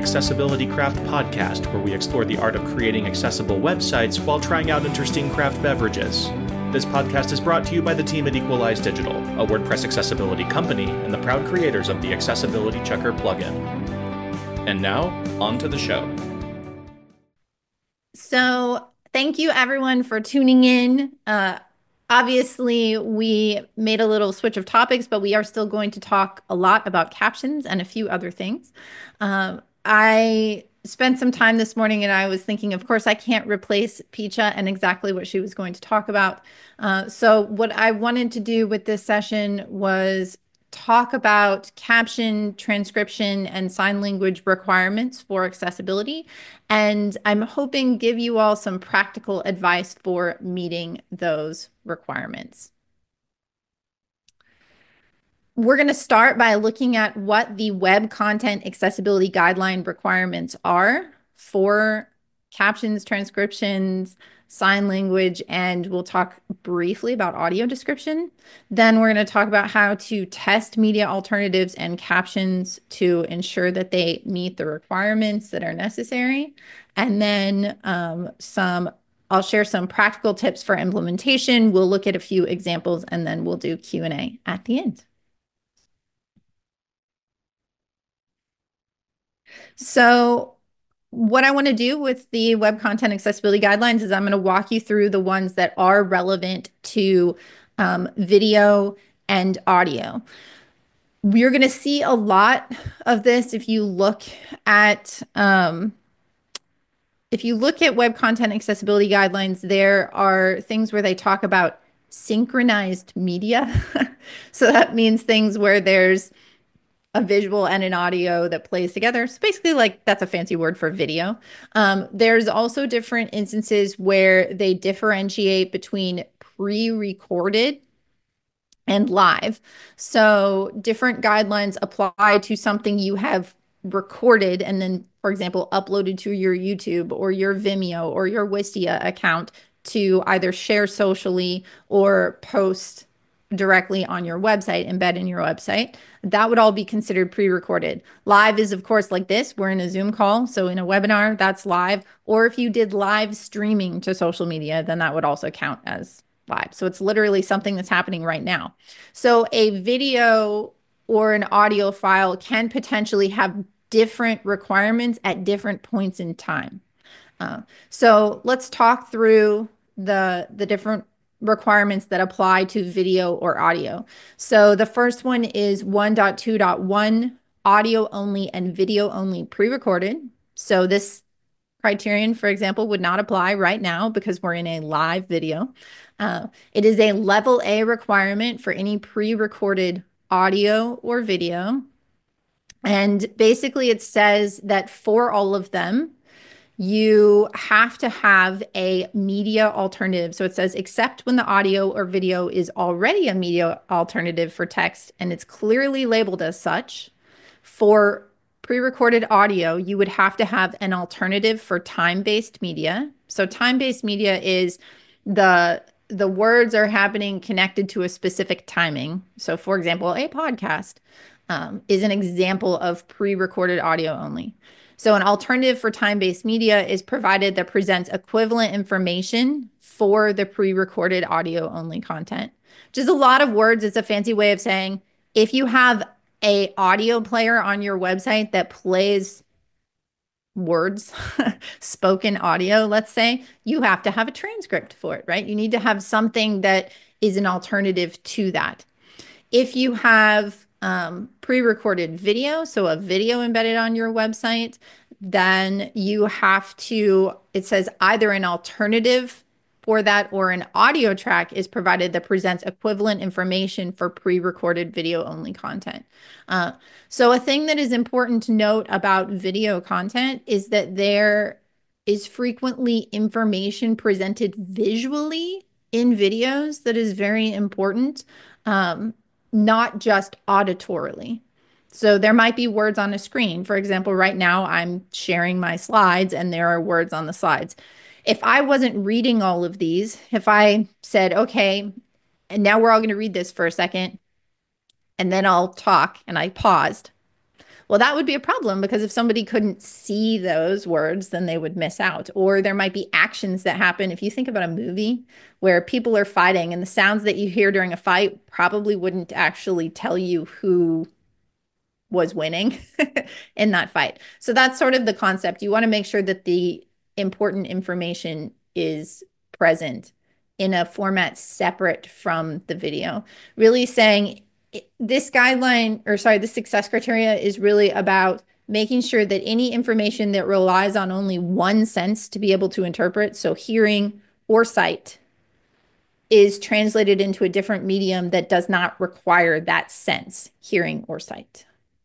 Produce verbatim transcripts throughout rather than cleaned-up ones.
Accessibility Craft podcast, where we explore the art of creating accessible websites while trying out interesting craft beverages. This podcast is brought to you by the team at Equalize Digital, a WordPress accessibility company and the proud creators of the Accessibility Checker plugin. And now, on to the show. So thank you everyone for tuning in. Uh, obviously, we made a little switch of topics, but we are still going to talk a lot about captions and a few other things. Um, I spent some time this morning and I was thinking, of course, I can't replace Picha and exactly what she was going to talk about. Uh, so what I wanted to do with this session was talk about caption, transcription, and sign language requirements for accessibility. And I'm hoping give you all some practical advice for meeting those requirements. We're going to start by looking at what the Web Content Accessibility Guideline requirements are for captions, transcriptions, sign language, and we'll talk briefly about audio description. Then we're going to talk about how to test media alternatives and captions to ensure that they meet the requirements that are necessary. And then um, some I'll share some practical tips for implementation. We'll look at a few examples and then we'll do Q and A at the end. So what I want to do with the Web Content Accessibility Guidelines is I'm going to walk you through the ones that are relevant to um, video and audio. We're going to see a lot of this if you look at um, if you look at Web Content Accessibility Guidelines, there are things where they talk about synchronized media. So that means things where there's a visual and an audio that plays together. So basically, like that's a fancy word for video. Um, there's also different instances where they differentiate between pre-recorded and live. So different guidelines apply to something you have recorded and then, for example, uploaded to your YouTube or your Vimeo or your Wistia account to either share socially or post directly on your website, embed in your website. That would all be considered pre-recorded. Live is, of course, like this. We're in a Zoom call. So in a webinar, that's live. Or if you did live streaming to social media, then that would also count as live. So it's literally something that's happening right now. So a video or an audio file can potentially have different requirements at different points in time. Uh, so let's talk through the, the different requirements that apply to video or audio. So the first one is one point two point one audio only and video only pre-recorded. So this criterion, for example, would not apply right now because we're in a live video. Uh, it is a level A requirement for any pre-recorded audio or video. And basically it says that for all of them, you have to have a media alternative. So it says, except when the audio or video is already a media alternative for text and it's clearly labeled as such. For pre-recorded audio, you would have to have an alternative for time-based media. So time-based media is the the words are happening connected to a specific timing. So for example, a podcast um, is an example of pre-recorded audio only. So an alternative for time-based media is provided that presents equivalent information for the pre-recorded audio only content. Just a lot of words. It's a fancy way of saying if you have a audio player on your website that plays words, spoken audio, let's say, you have to have a transcript for it, right? You need to have something that is an alternative to that. If you have um, pre-recorded video, so a video embedded on your website, then you have to, it says either an alternative for that or an audio track is provided that presents equivalent information for pre-recorded video only content. Uh, so a thing that is important to note about video content is that there is frequently information presented visually in videos that is very important. Um, not just auditorily. So there might be words on a screen. For example, right now I'm sharing my slides and there are words on the slides. If I wasn't reading all of these, if I said, okay, and now we're all going to read this for a second, and then I'll talk and I paused, Well, that would be a problem because if somebody couldn't see those words, then they would miss out. Or there might be actions that happen. If you think about a movie where people are fighting and the sounds that you hear during a fight probably wouldn't actually tell you who was winning in that fight. So that's sort of the concept. You want to make sure that the important information is present in a format separate from the video. Really saying this guideline, or sorry, the success criteria is really about making sure that any information that relies on only one sense to be able to interpret, so hearing or sight, is translated into a different medium that does not require that sense, hearing or sight.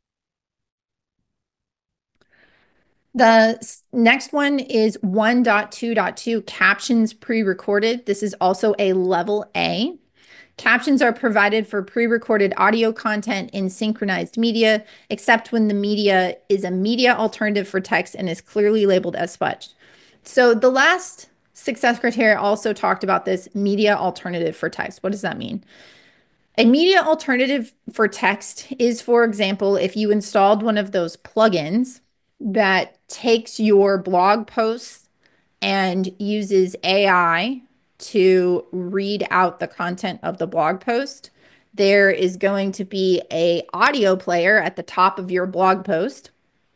The next one is one point two point two captions pre-recorded. This is also a level A. Captions are provided for pre-recorded audio content in synchronized media, except when the media is a media alternative for text and is clearly labeled as such. So the last success criteria also talked about this media alternative for text. What does that mean? A media alternative for text is, for example, if you installed one of those plugins that takes your blog posts and uses A I to read out the content of the blog post. There is going to be a audio player at the top of your blog post,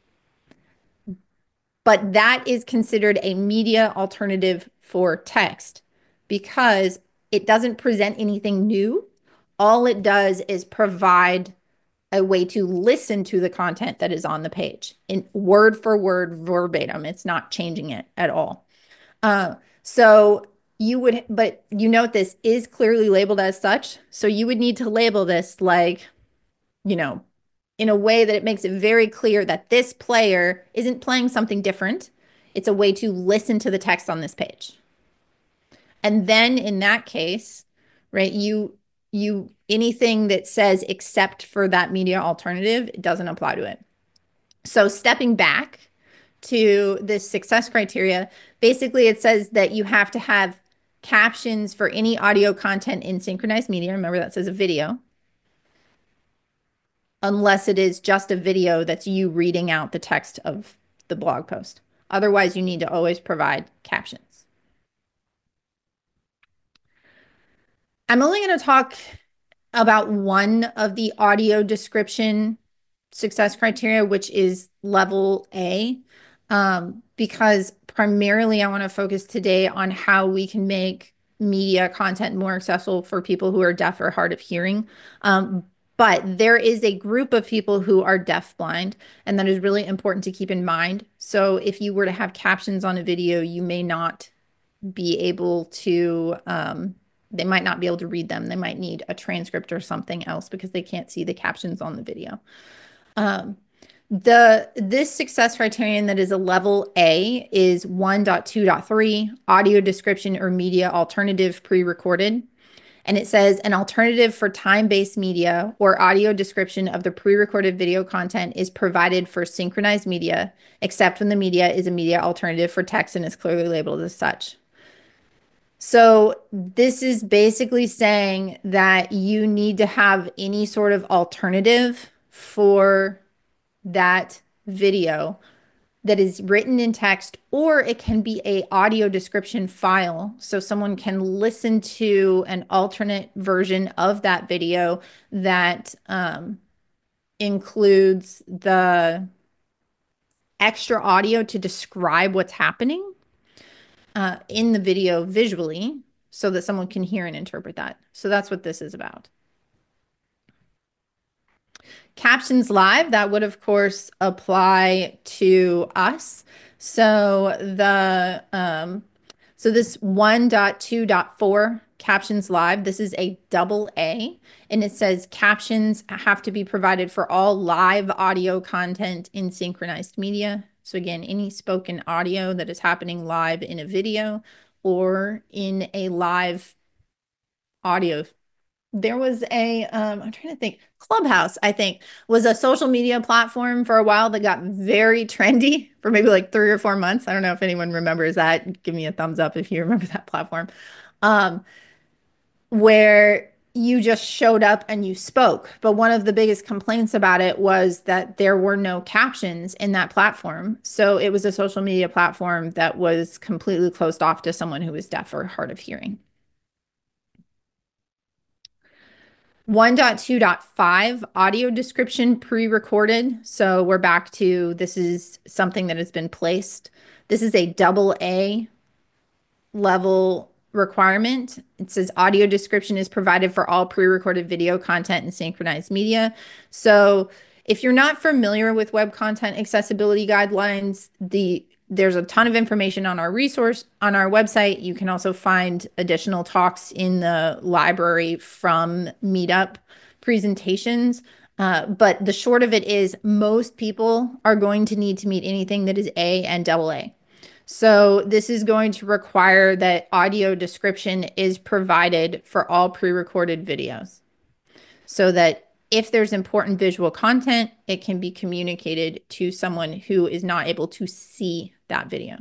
but that is considered a media alternative for text because it doesn't present anything new. All it does is provide a way to listen to the content that is on the page in word for word verbatim. It's not changing it at all. Uh, so you would, but you note this is clearly labeled as such. So you would need to label this like, you know, in a way that it makes it very clear that this player isn't playing something different. It's a way to listen to the text on this page. And then in that case, right, you you anything that says except for that media alternative, it doesn't apply to it. So stepping back to this success criteria, basically it says that you have to have captions for any audio content in synchronized media. Remember that says a video, unless it is just a video that's you reading out the text of the blog post. Otherwise, you need to always provide captions. I'm only going to talk about one of the audio description success criteria, which is level A, um, because primarily I want to focus today on how we can make media content more accessible for people who are deaf or hard of hearing. Um, but there is a group of people who are deafblind, and that is really important to keep in mind. So if you were to have captions on a video, you may not be able to, um, they might not be able to read them. They might need a transcript or something else because they can't see the captions on the video. Um, the this success criterion that is a level A is one point two point three, audio description or media alternative pre-recorded. And it says an alternative for time-based media or audio description of the pre-recorded video content is provided for synchronized media, except when the media is a media alternative for text and is clearly labeled as such. So this is basically saying that you need to have any sort of alternative for that video that is written in text, or it can be a audio description file. So someone can listen to an alternate version of that video that um, includes the extra audio to describe what's happening uh, in the video visually so that someone can hear and interpret that. So that's what this is about. Captions Live, that would of course apply to us. So the um, so this one point two point four Captions Live, this is a double A, and it says captions have to be provided for all live audio content in synchronized media. So again, any spoken audio that is happening live in a video or in a live audio. There was a, um, I'm trying to think, Clubhouse, I think, was a social media platform for a while that got very trendy for maybe like three or four months. I don't know if anyone remembers that. Give me a thumbs up if you remember that platform. Um, where you just showed up and you spoke. But one of the biggest complaints about it was that there were no captions in that platform. So it was a social media platform that was completely closed off to someone who was deaf or hard of hearing. one point two point five audio description pre-recorded. So we're back to this is something that has been placed. This is a double A level requirement. It says audio description is provided for all pre-recorded video content and synchronized media. So if you're not familiar with web content accessibility guidelines, the there's a ton of information on our resource on our website. You can also find additional talks in the library from Meetup presentations. Uh, but the short of it is most people are going to need to meet anything that is A and double A. So this is going to require that audio description is provided for all pre-recorded videos so that if there's important visual content, it can be communicated to someone who is not able to see that video.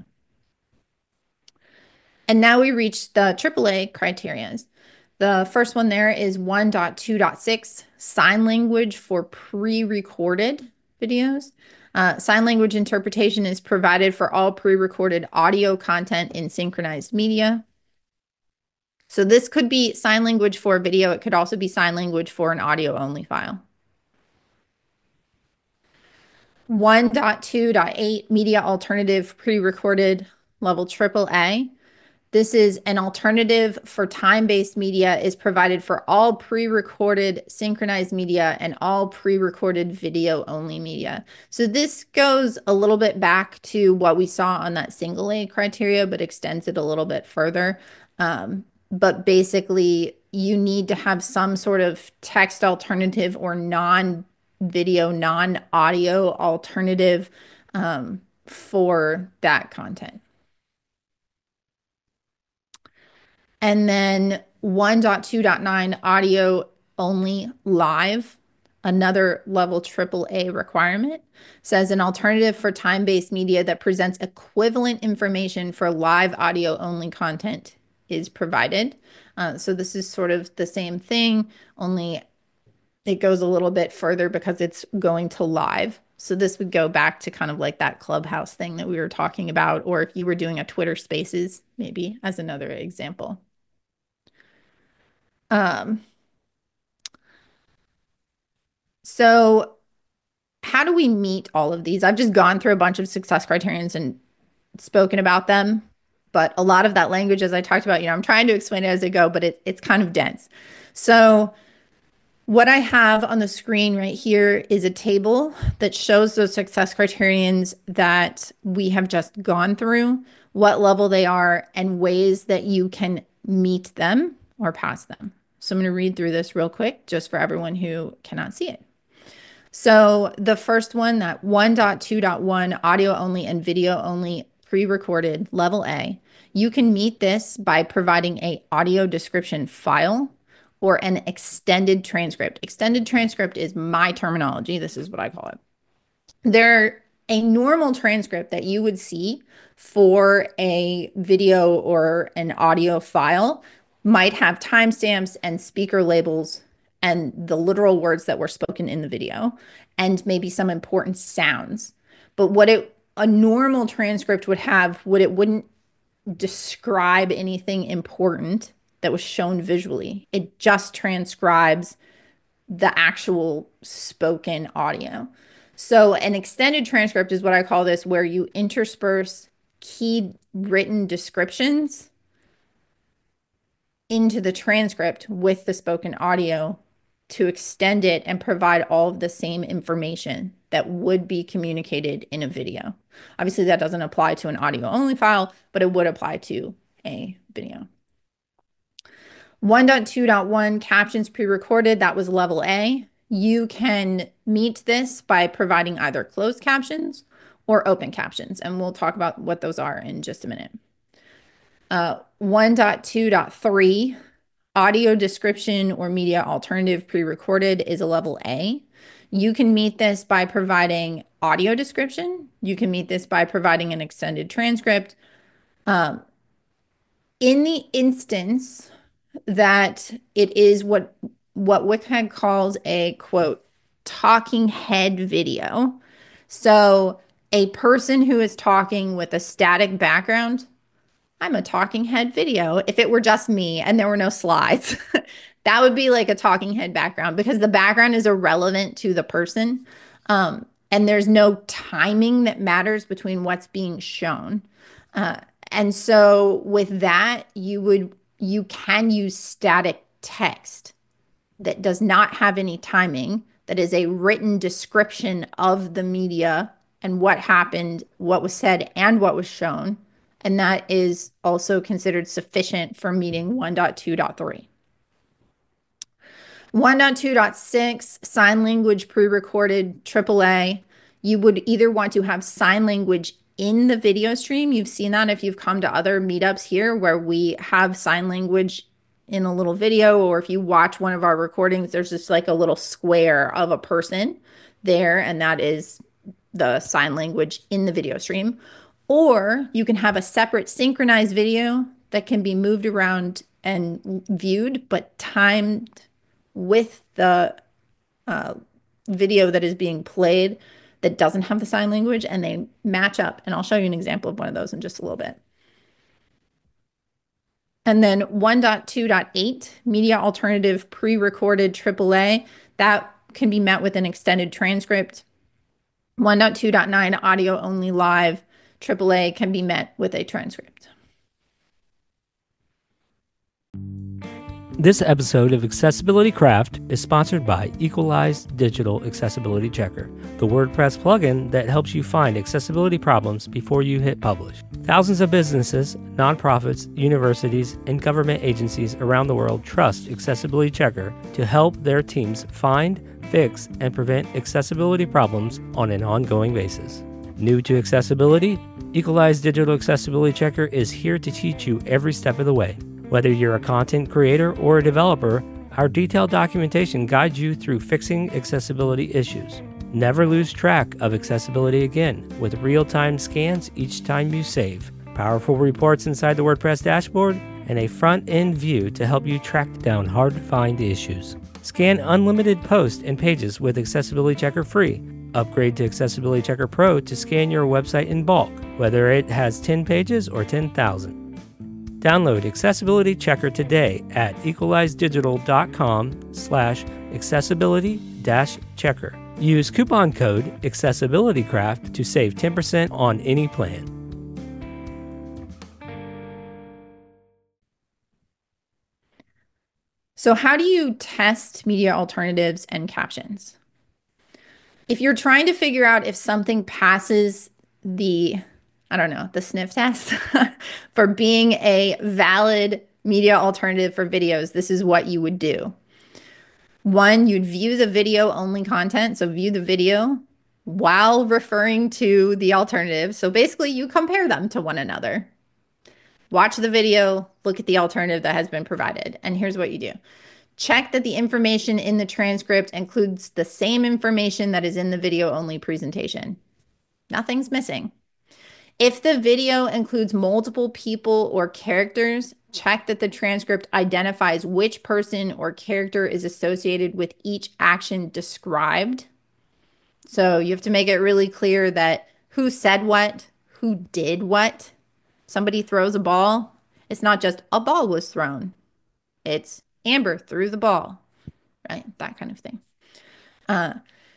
And now we reach the triple A criteria. The first one there is one point two point six, sign language for pre-recorded videos. Uh, sign language interpretation is provided for all pre-recorded audio content in synchronized media. So this could be sign language for video. It could also be sign language for an audio only file. one point two point eight media alternative pre-recorded level triple A. This is an alternative for time-based media is provided for all pre-recorded synchronized media and all pre-recorded video-only media. So this goes a little bit back to what we saw on that single A criteria, but extends it a little bit further. Um, but basically, you need to have some sort of text alternative or non-video, non-audio alternative um, for that content. And then one point two point nine audio only live, another level triple A requirement, says an alternative for time-based media that presents equivalent information for live audio only content is provided. Uh, so this is sort of the same thing, only it goes a little bit further because it's going to live. So this would go back to kind of like that Clubhouse thing that we were talking about, or if you were doing a Twitter Spaces, maybe as another example. Um, so how do we meet all of these? I've just gone through a bunch of success criterions and spoken about them, but a lot of that language, as I talked about, you know, I'm trying to explain it as I go, but it, it's kind of dense. So what I have on the screen right here is a table that shows those success criterions that we have just gone through, what level they are, and ways that you can meet them or pass them. So I'm going to read through this real quick just for everyone who cannot see it. So the first one, that one point two point one audio only and video only pre-recorded level A, you can meet this by providing a audio description file or an extended transcript. Extended transcript is my terminology. This is what I call it. There, a normal transcript that you would see for a video or an audio file might have timestamps and speaker labels and the literal words that were spoken in the video and maybe some important sounds. But what it a normal transcript would have, what it wouldn't describe anything important that was shown visually. It just transcribes the actual spoken audio. So an extended transcript is what I call this, where you intersperse key written descriptions into the transcript with the spoken audio to extend it and provide all of the same information that would be communicated in a video. Obviously, that doesn't apply to an audio only file, but it would apply to a video. one point two point one captions pre-recorded, that was level A. You can meet this by providing either closed captions or open captions, and we'll talk about what those are in just a minute. Uh, one point two point three audio description or media alternative pre-recorded is a level A. You can meet this by providing audio description. You can meet this by providing an extended transcript. Um, in the instance, that it is what what WCAG calls a quote talking head video. So a person who is talking with a static background, I'm a talking head video. If it were just me and there were no slides, that would be like a talking head background because the background is irrelevant to the person. Um, and there's no timing that matters between what's being shown. Uh, and so with that, you would you can use static text that does not have any timing, that is a written description of the media and what happened, what was said, and what was shown. And that is also considered sufficient for meeting one point two point three. one point two point six, sign language pre-recorded triple A. You would either want to have sign language in the video stream. You've seen that if you've come to other meetups here where we have sign language in a little video, or if you watch one of our recordings, there's just like a little square of a person there, and that is the sign language in the video stream. Or you can have a separate synchronized video that can be moved around and viewed, but timed with the uh, video that is being played that doesn't have the sign language, and they match up. And I'll show you an example of one of those in just a little bit. And then one point two point eight, media alternative pre-recorded triple A, that can be met with an extended transcript. one point two point nine, audio only live triple A, can be met with a transcript. This episode of Accessibility Craft is sponsored by Equalized Digital Accessibility Checker, the WordPress plugin that helps you find accessibility problems before you hit publish. Thousands of businesses, nonprofits, universities, and government agencies around the world trust Accessibility Checker to help their teams find, fix, and prevent accessibility problems on an ongoing basis. New to accessibility, Equalized Digital Accessibility Checker is here to teach you every step of the way. Whether you're a content creator or a developer, our detailed documentation guides you through fixing accessibility issues. Never lose track of accessibility again with real-time scans each time you save, powerful reports inside the WordPress dashboard, and a front-end view to help you track down hard-to-find issues. Scan unlimited posts and pages with Accessibility Checker free. Upgrade to Accessibility Checker Pro to scan your website in bulk, whether it has ten pages or ten thousand. Download Accessibility Checker today at equalizeddigital.com slash accessibility dash checker. Use coupon code AccessibilityCraft to save ten percent on any plan. So how do you test media alternatives and captions? If you're trying to figure out if something passes the I don't know, the sniff test for being a valid media alternative for videos, this is what you would do. One, you'd view the video only content. So view the video while referring to the alternative. So basically you compare them to one another. Watch the video, look at the alternative that has been provided. And here's what you do. Check that the information in the transcript includes the same information that is in the video only presentation. Nothing's missing. If the video includes multiple people or characters, check that the transcript identifies which person or character is associated with each action described. So you have to make it really clear that who said what, who did what. Somebody throws a ball. It's not just a ball was thrown. It's Amber threw the ball, right? That kind of thing. Uh,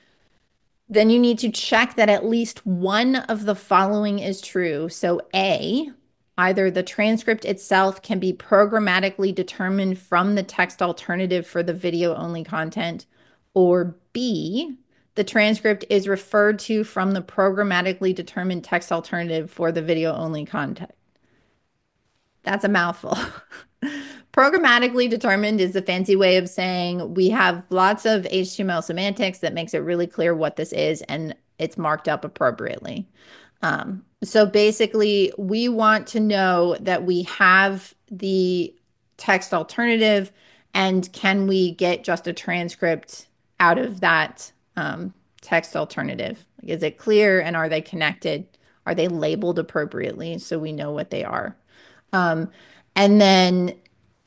Then you need to check that at least one of the following is true. So A, either the transcript itself can be programmatically determined from the text alternative for the video only content, or B, the transcript is referred to from the programmatically determined text alternative for the video only content. That's a mouthful. Programmatically determined is a fancy way of saying we have lots of H T M L semantics that makes it really clear what this is, and it's marked up appropriately. Um, so basically, we want to know that we have the text alternative, and can we get just a transcript out of that um, text alternative? Is it clear, and are they connected? Are they labeled appropriately so we know what they are? Um, and then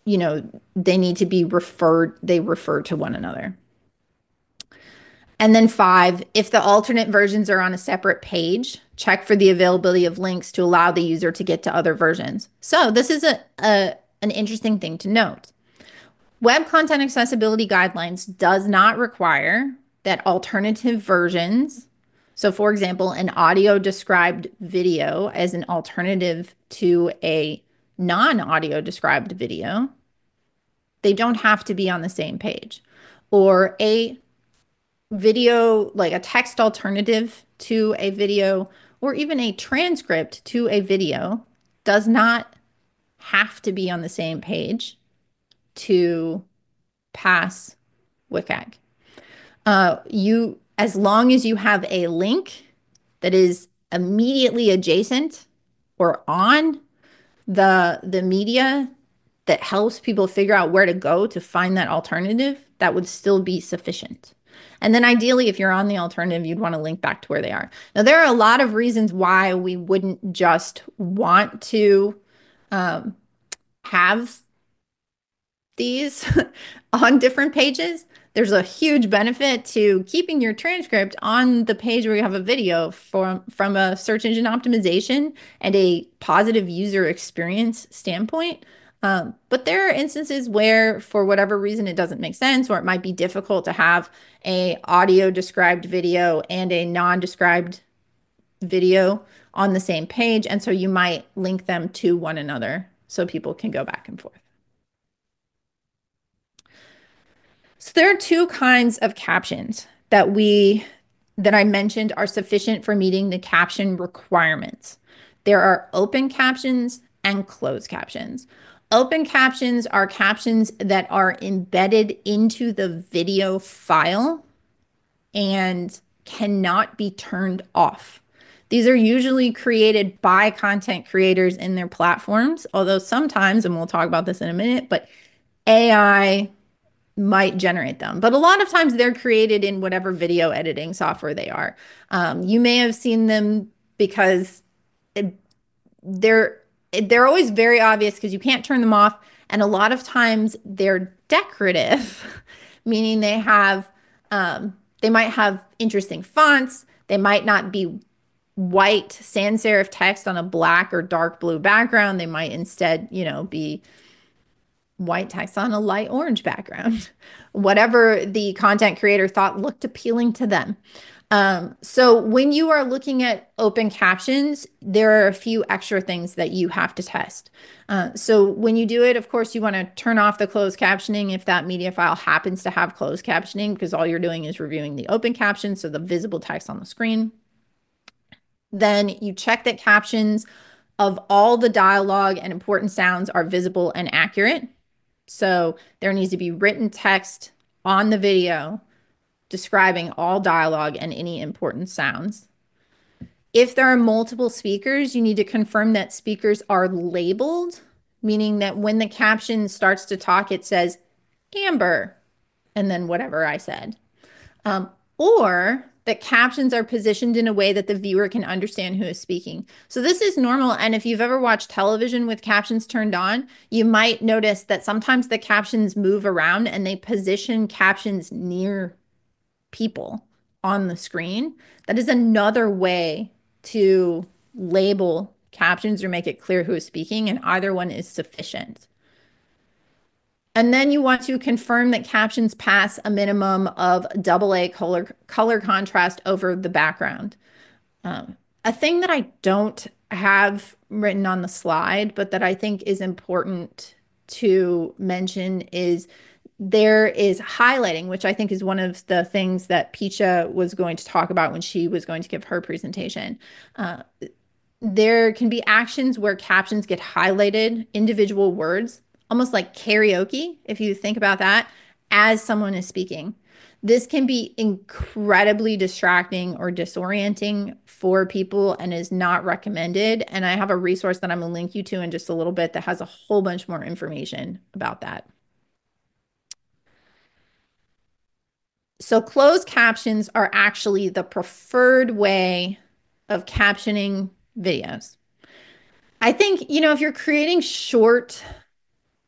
you know, they need to be referred, they refer to one another. And then five, if the alternate versions are on a separate page, check for the availability of links to allow the user to get to other versions. So this is a, a an interesting thing to note. Web Content Accessibility Guidelines does not require that alternative versions, so for example, an audio described video as an alternative to a non-audio described video, they don't have to be on the same page. Or a video, like a text alternative to a video, or even a transcript to a video, does not have to be on the same page to pass W C A G. Uh, you, as long as you have a link that is immediately adjacent or on the the media that helps people figure out where to go to find that alternative, that would still be sufficient. And then ideally, if you're on the alternative, you'd want to link back to where they are. Now, there are a lot of reasons why we wouldn't just want to um, have these on different pages. There's a huge benefit to keeping your transcript on the page where you have a video from, from a search engine optimization and a positive user experience standpoint. Um, but there are instances where, for whatever reason, it doesn't make sense, or it might be difficult to have a audio described video and a non-described video on the same page. And so you might link them to one another so people can go back and forth. So there are two kinds of captions that we that I mentioned are sufficient for meeting the caption requirements. There are open captions and closed captions. Open captions are captions that are embedded into the video file and cannot be turned off. These are usually created by content creators in their platforms, although sometimes, and we'll talk about this in a minute, but A I might generate them. But a lot of times they're created in whatever video editing software they are. Um, you may have seen them because it, they're they're always very obvious because you can't turn them off. And a lot of times they're decorative, meaning they have um, they might have interesting fonts. They might not be white sans serif text on a black or dark blue background. They might instead, you know, be white text on a light orange background, whatever the content creator thought looked appealing to them. Um, so when you are looking at open captions, there are a few extra things that you have to test. Uh, so when you do it, of course, you want to turn off the closed captioning if that media file happens to have closed captioning, because all you're doing is reviewing the open caption, so the visible text on the screen. Then you check that captions of all the dialogue and important sounds are visible and accurate. So there needs to be written text on the video describing all dialogue and any important sounds. If there are multiple speakers, you need to confirm that speakers are labeled, meaning that when the caption starts to talk, it says Amber, and then whatever I said. Um, or that captions are positioned in a way that the viewer can understand who is speaking. So this is normal. And if you've ever watched television with captions turned on, you might notice that sometimes the captions move around and they position captions near people on the screen. That is another way to label captions or make it clear who is speaking, and either one is sufficient. And then you want to confirm that captions pass a minimum of double A color, color contrast over the background. Um, a thing that I don't have written on the slide, but that I think is important to mention is there is highlighting, which I think is one of the things that Picha was going to talk about when she was going to give her presentation. Uh, there can be actions where captions get highlighted, individual words, almost like karaoke, if you think about that, as someone is speaking. This can be incredibly distracting or disorienting for people and is not recommended. And I have a resource that I'm going to link you to in just a little bit that has a whole bunch more information about that. So closed captions are actually the preferred way of captioning videos. I think, you know, if you're creating short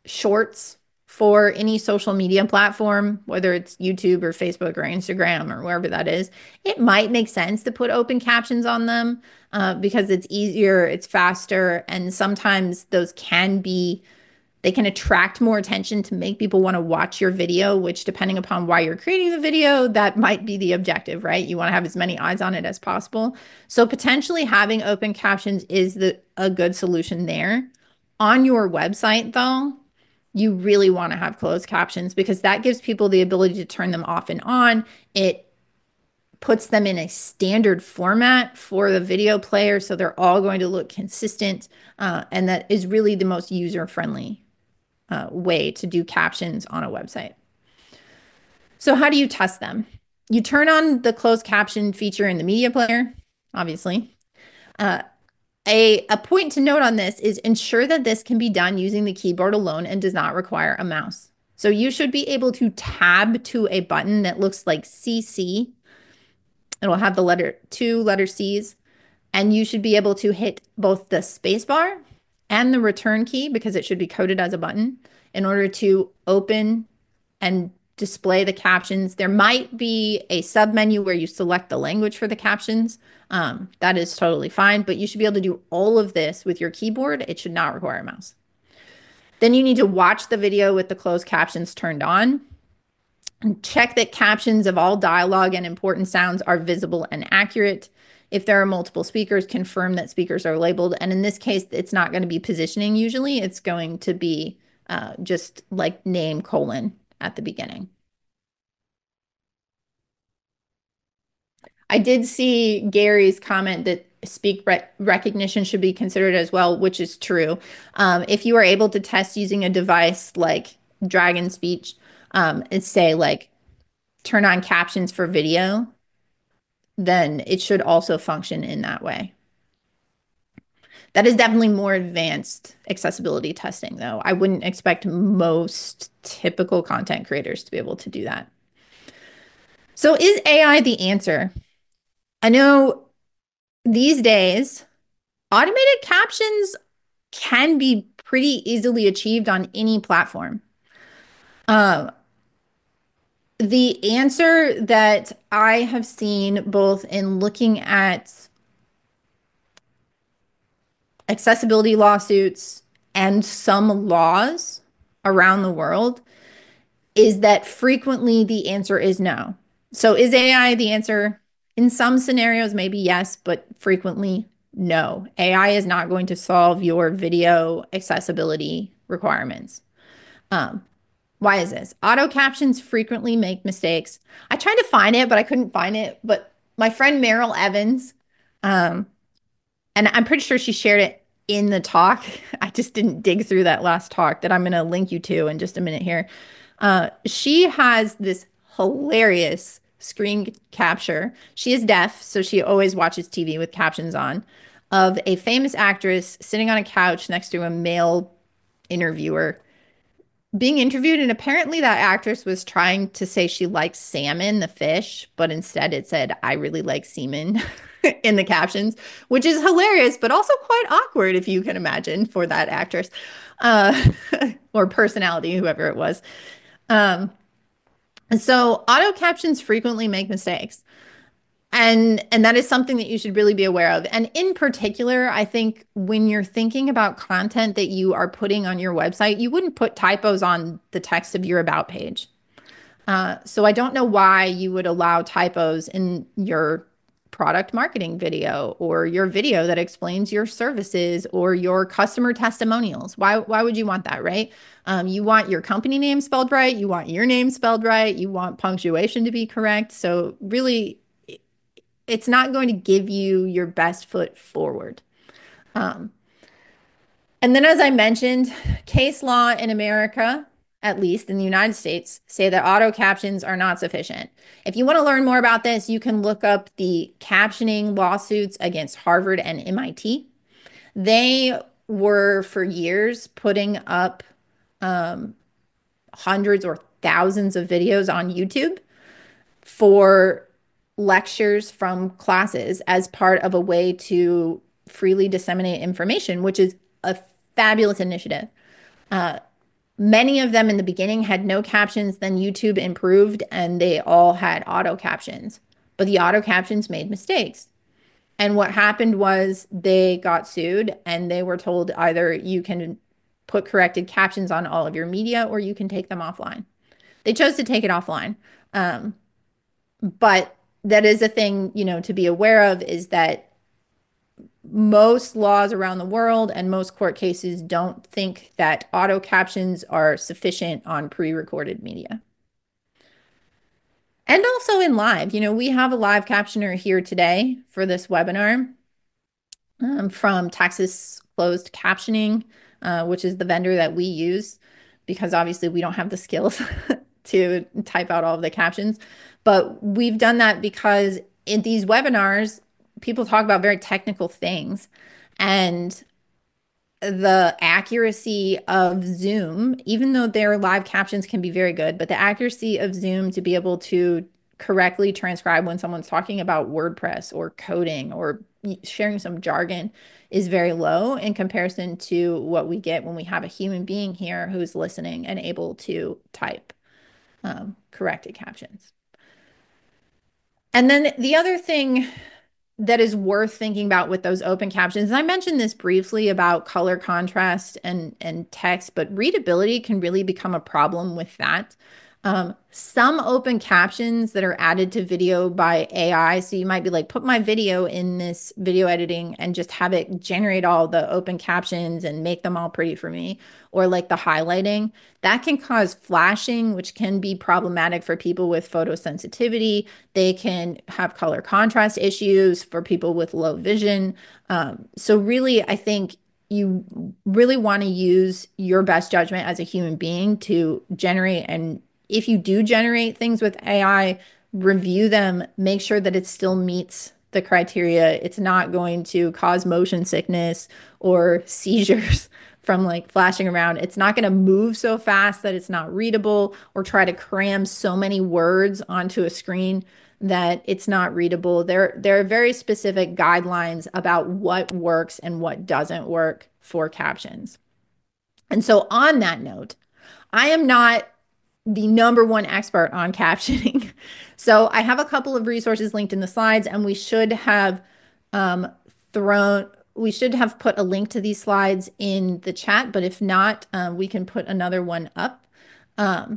shorts for any social media platform, whether it's YouTube or Facebook or Instagram or wherever that is, it might make sense to put open captions on them uh, because it's easier, it's faster, and sometimes those can be, they can attract more attention to make people want to watch your video, which depending upon why you're creating the video, that might be the objective, right? You want to have as many eyes on it as possible. So potentially having open captions is the a good solution there. On your website though, you really want to have closed captions because that gives people the ability to turn them off and on. It puts them in a standard format for the video player, so they're all going to look consistent, uh, and that is really the most user-friendly uh, way to do captions on a website. So how do you test them? You turn on the closed caption feature in the media player, obviously. Uh, A, a point to note on this is ensure that this can be done using the keyboard alone and does not require a mouse. So you should be able to tab to a button that looks like C C. It'll have the letter two letter C's, and you should be able to hit both the space bar and the return key because it should be coded as a button in order to open and display the captions. There might be a submenu where you select the language for the captions. Um, that is totally fine, but you should be able to do all of this with your keyboard. It should not require a mouse. Then you need to watch the video with the closed captions turned on. And check that captions of all dialogue and important sounds are visible and accurate. If there are multiple speakers, confirm that speakers are labeled. And in this case, it's not going to be positioning usually. It's going to be uh, just like name colon at the beginning. I did see Gary's comment that speak rec recognition should be considered as well, which is true. Um, if you are able to test using a device like Dragon Speech, um, and say like turn on captions for video, then it should also function in that way. That is definitely more advanced accessibility testing, though. I wouldn't expect most typical content creators to be able to do that. So is A I the answer? I know these days, automated captions can be pretty easily achieved on any platform. Uh, the answer that I have seen both in looking at accessibility lawsuits and some laws around the world is that frequently the answer is no. So is A I the answer? In some scenarios, maybe yes, but frequently no. A I is not going to solve your video accessibility requirements. Um, why is this? Auto captions frequently make mistakes. I tried to find it, but I couldn't find it. But my friend Meryl Evans, um, and I'm pretty sure she shared it in the talk. I just didn't dig through that last talk that I'm going to link you to in just a minute here. Uh, she has this hilarious screen capture. She is deaf, so she always watches T V with captions on, of a famous actress sitting on a couch next to a male interviewer being interviewed. And apparently that actress was trying to say she likes salmon, the fish, but instead it said, I really like semen in the captions, which is hilarious, but also quite awkward, if you can imagine, for that actress uh, or personality, whoever it was. Um, and so auto captions frequently make mistakes. And, and that is something that you should really be aware of. And in particular, I think when you're thinking about content that you are putting on your website, you wouldn't put typos on the text of your about page. Uh, so I don't know why you would allow typos in your product marketing video or your video that explains your services or your customer testimonials. Why, why would you want that, right? Um, you want your company name spelled right. You want your name spelled right. You want punctuation to be correct. So really, it's not going to give you your best foot forward. Um, and then, as I mentioned, case law in America, at least in the United States, say that auto captions are not sufficient. If you want to learn more about this, you can look up the captioning lawsuits against Harvard and M I T. They were for years putting up um, hundreds or thousands of videos on YouTube for lectures from classes as part of a way to freely disseminate information, which is a fabulous initiative. Uh, Many of them in the beginning had no captions, then YouTube improved and they all had auto captions. But the auto captions made mistakes. And what happened was they got sued and they were told either you can put corrected captions on all of your media or you can take them offline. They chose to take it offline. Um, but that is a thing, you know, to be aware of, is that most laws around the world and most court cases don't think that auto captions are sufficient on pre-recorded media. And also in live, you know, we have a live captioner here today for this webinar um, from Texas Closed Captioning, uh, which is the vendor that we use, because obviously we don't have the skills to type out all of the captions. But we've done that because in these webinars, people talk about very technical things, and the accuracy of Zoom, even though their live captions can be very good, but the accuracy of Zoom to be able to correctly transcribe when someone's talking about WordPress or coding or sharing some jargon is very low in comparison to what we get when we have a human being here who's listening and able to type um, corrected captions. And then the other thing that is worth thinking about with those open captions, and I mentioned this briefly about color contrast and, and text, but readability can really become a problem with that. Um, some open captions that are added to video by A I, so you might be like, put my video in this video editing and just have it generate all the open captions and make them all pretty for me, or like the highlighting. That can cause flashing, which can be problematic for people with photosensitivity. They can have color contrast issues for people with low vision. Um, so really, I think you really want to use your best judgment as a human being to generate, and if you do generate things with A I, review them, make sure that it still meets the criteria. It's not going to cause motion sickness or seizures from like flashing around. It's not going to move so fast that it's not readable, or try to cram so many words onto a screen that it's not readable. There, there are very specific guidelines about what works and what doesn't work for captions. And so on that note, I am not the number one expert on captioning. So I have a couple of resources linked in the slides, and we should have um, thrown, we should have put a link to these slides in the chat, but if not, uh, we can put another one up. Um,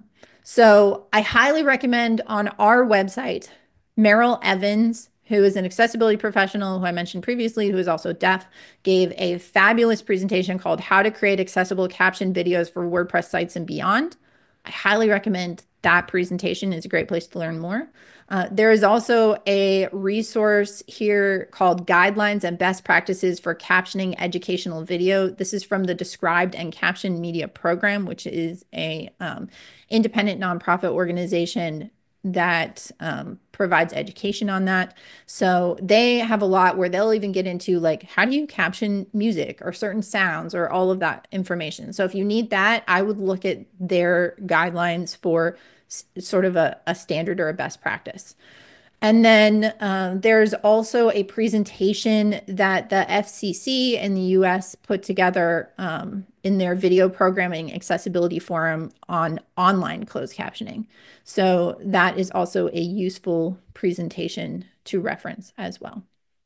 so I highly recommend on our website, Meryl Evans, who is an accessibility professional who I mentioned previously, who is also deaf, gave a fabulous presentation called How to Create Accessible Caption Videos for WordPress Sites and Beyond. I highly recommend that presentation. It's a great place to learn more. Uh, there is also a resource here called Guidelines and Best Practices for Captioning Educational Video. This is from the Described and Captioned Media Program, which is a um, independent nonprofit organization that um, provides education on that. So they have a lot where they'll even get into like, how do you caption music or certain sounds or all of that information. So if you need that, I would look at their guidelines for s- sort of a, a standard or a best practice. And then um, there's also a presentation that the F C C in the U S put together um, in their Video Programming Accessibility Forum on online closed captioning. So that is also a useful presentation to reference as well.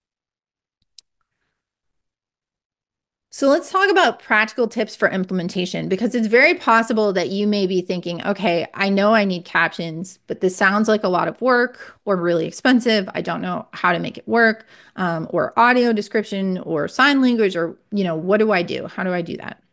So let's talk about practical tips for implementation, because it's very possible that you may be thinking, okay, I know I need captions, but this sounds like a lot of work or really expensive. I don't know how to make it work, um, or audio description or sign language, or, you know, what do I do? How do I do that?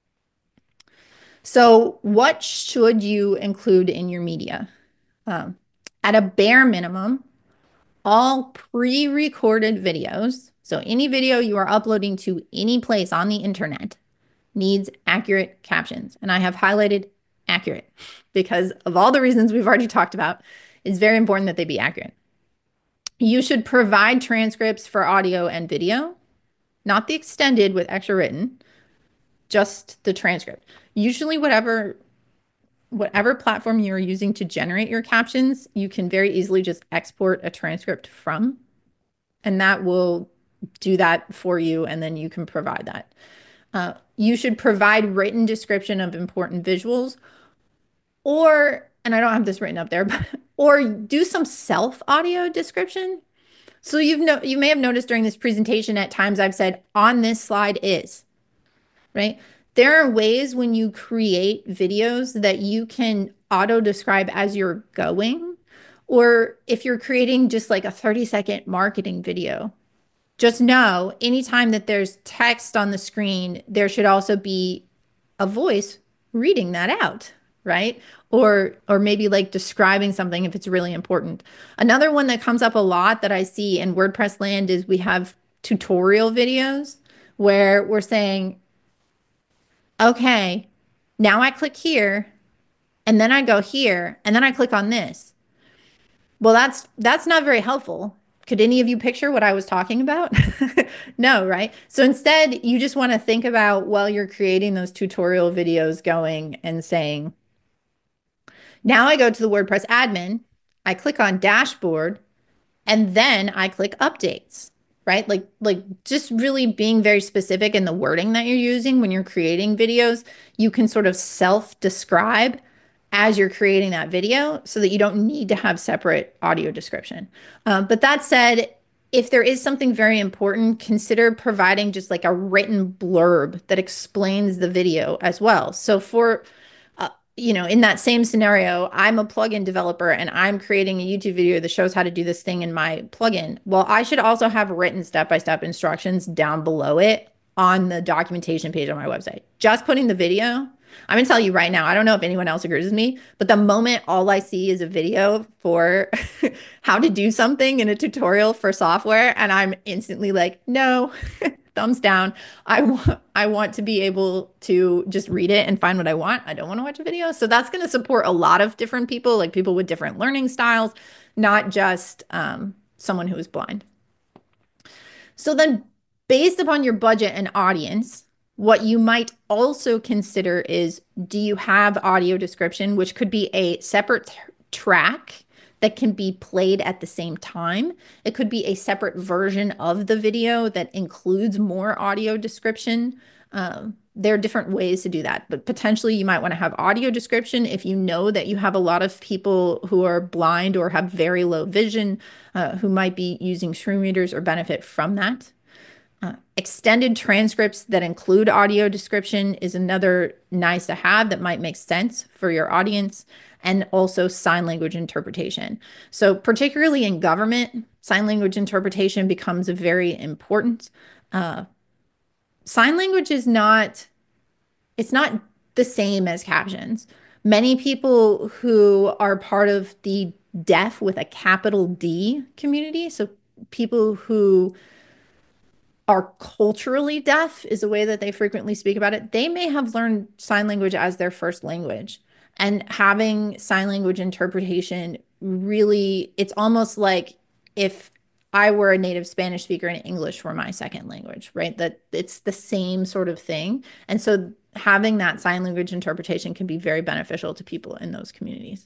So what should you include in your media? Um, at a bare minimum, all pre-recorded videos, so any video you are uploading to any place on the internet, needs accurate captions. And I have highlighted accurate because of all the reasons we've already talked about. It's very important that they be accurate. You should provide transcripts for audio and video, not the extended with extra written, just the transcript. Usually whatever whatever platform you're using to generate your captions, you can very easily just export a transcript from, and that will do that for you, and then you can provide that. Uh, you should provide written description of important visuals, or, and I don't have this written up there, but, or do some self audio description. So you've no, you may have noticed during this presentation at times I've said on this slide is, right? There are ways when you create videos that you can auto describe as you're going, or if you're creating just like a thirty second marketing video, just know anytime that there's text on the screen, there should also be a voice reading that out, right? Or or maybe like describing something if it's really important. Another one that comes up a lot that I see in WordPress land is we have tutorial videos where we're saying, okay, now I click here, and then I go here, and then I click on this. Well, that's that's not very helpful. Could any of you picture what I was talking about? No, right? So instead, you just want to think about while you're creating those tutorial videos going and saying, now I go to the WordPress admin, I click on dashboard, and then I click updates, right? Like, like just really being very specific in the wording that you're using when you're creating videos. You can sort of self-describe as you're creating that video so that you don't need to have separate audio description. Uh, but that said, if there is something very important, consider providing just like a written blurb that explains the video as well. So for you know, in that same scenario, I'm a plugin developer and I'm creating a YouTube video that shows how to do this thing in my plugin. Well, I should also have written step-by-step instructions down below it on the documentation page on my website. Just putting the video, I'm gonna tell you right now, I don't know if anyone else agrees with me, but the moment all I see is a video for how to do something in a tutorial for software, and I'm instantly like, no, thumbs down. I want I want to be able to just read it and find what I want. I don't want to watch a video. So that's going to support a lot of different people, like people with different learning styles, not just um, someone who is blind. So then based upon your budget and audience, what you might also consider is, do you have audio description, which could be a separate track that can be played at the same time. It could be a separate version of the video that includes more audio description. Um, there are different ways to do that, but potentially you might want to have audio description if you know that you have a lot of people who are blind or have very low vision, uh, who might be using screen readers or benefit from that. Uh, extended transcripts that include audio description is another nice to have that might make sense for your audience, and also sign language interpretation. So particularly in government, sign language interpretation becomes very important. Uh, sign language is not, it's not the same as captions. Many people who are part of the deaf with a capital D community, so people who are culturally deaf is a way that they frequently speak about it. They may have learned sign language as their first language. And having sign language interpretation really, it's almost like if I were a native Spanish speaker and English were my second language, right? That it's the same sort of thing. And so having that sign language interpretation can be very beneficial to people in those communities.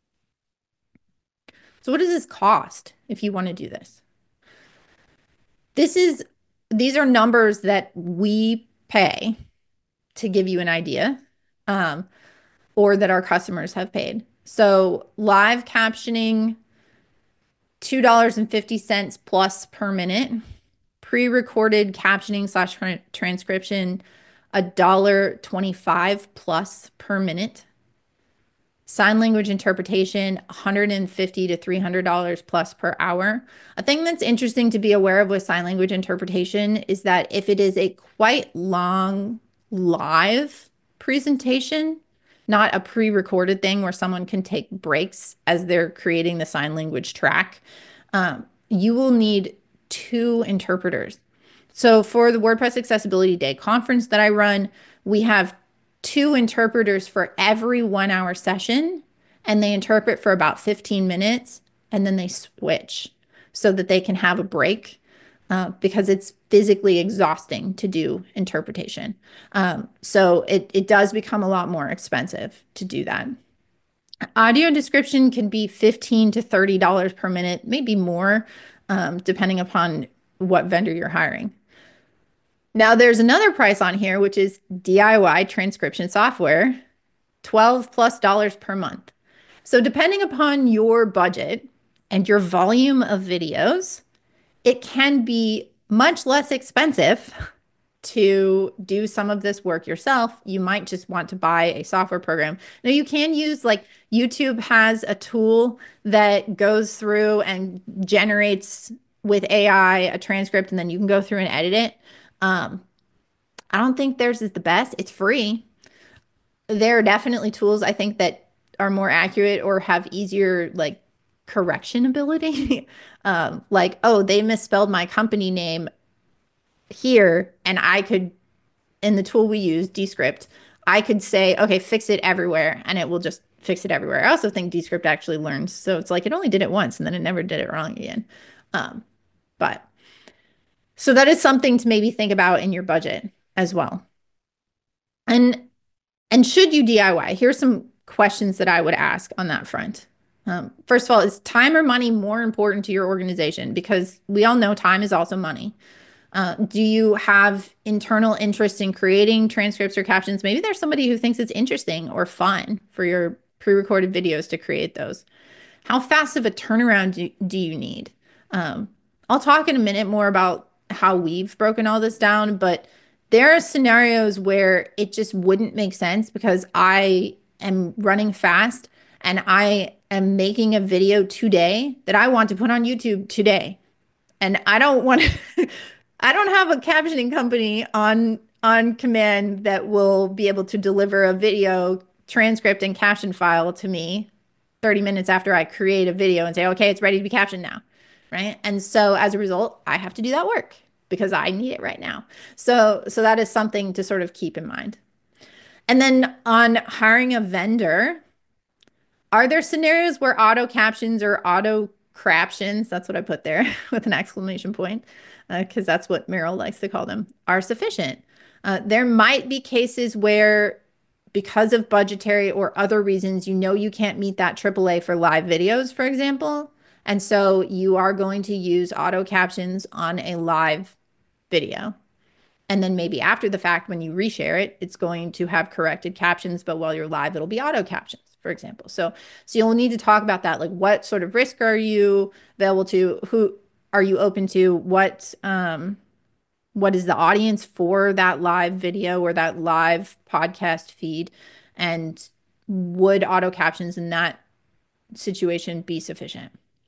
So what does this cost if you want to do this? This is These are numbers that we pay to give you an idea, um, or that our customers have paid. So live captioning, two dollars and fifty cents plus per minute. Pre-recorded captioning slash transcription, one dollar and twenty-five cents plus per minute. Sign language interpretation, one hundred fifty to three hundred dollars plus per hour. A thing that's interesting to be aware of with sign language interpretation is that if it is a quite long live presentation, not a pre-recorded thing where someone can take breaks as they're creating the sign language track, um, you will need two interpreters. So for the WordPress Accessibility Day conference that I run, we have two interpreters for every one hour session, and they interpret for about fifteen minutes, and then they switch so that they can have a break, uh, because it's physically exhausting to do interpretation. Um, so it, it does become a lot more expensive to do that. Audio description can be fifteen to thirty dollars per minute, maybe more, um, depending upon what vendor you're hiring. Now there's another price on here, which is D I Y transcription software, twelve plus dollars per month. So depending upon your budget and your volume of videos, it can be much less expensive to do some of this work yourself. You might just want to buy a software program. Now you can use, like, YouTube has a tool that goes through and generates with A I a transcript, and then you can go through and edit it. Um, I don't think theirs is the best. It's free. There are definitely tools I think that are more accurate or have easier, like, correction ability. um, like, oh, they misspelled my company name here, and I could, in the tool we use, Descript, I could say, okay, fix it everywhere, and it will just fix it everywhere. I also think Descript actually learns. So it's like it only did it once and then it never did it wrong again. Um, but so that is something to maybe think about in your budget as well. And and should you D I Y? Here's some questions that I would ask on that front. Um, first of all, is time or money more important to your organization? Because we all know time is also money. Uh, do you have internal interest in creating transcripts or captions? Maybe there's somebody who thinks it's interesting or fun for your pre-recorded videos to create those. How fast of a turnaround do, do you need? Um, I'll talk in a minute more about how we've broken all this down, but there are scenarios where it just wouldn't make sense because I am running fast and I am making a video today that I want to put on YouTube today. And I don't want to, I don't have a captioning company on on command that will be able to deliver a video transcript and caption file to me thirty minutes after I create a video and say, okay, it's ready to be captioned now, right? And so as a result, I have to do that work because I need it right now. So, so that is something to sort of keep in mind. And then on hiring a vendor, are there scenarios where auto captions or auto craptions, that's what I put there with an exclamation point, because uh, that's what Meryl likes to call them, are sufficient? Uh, there might be cases where, because of budgetary or other reasons, you know you can't meet that triple A for live videos, for example. And so you are going to use auto captions on a live video. And then maybe after the fact, when you reshare it, it's going to have corrected captions, but while you're live, it'll be auto captions, for example. So, so you'll need to talk about that. Like, what sort of risk are you available to? Who are you open to? What, um, what is the audience for that live video or that live podcast feed? And would auto captions in that situation be sufficient?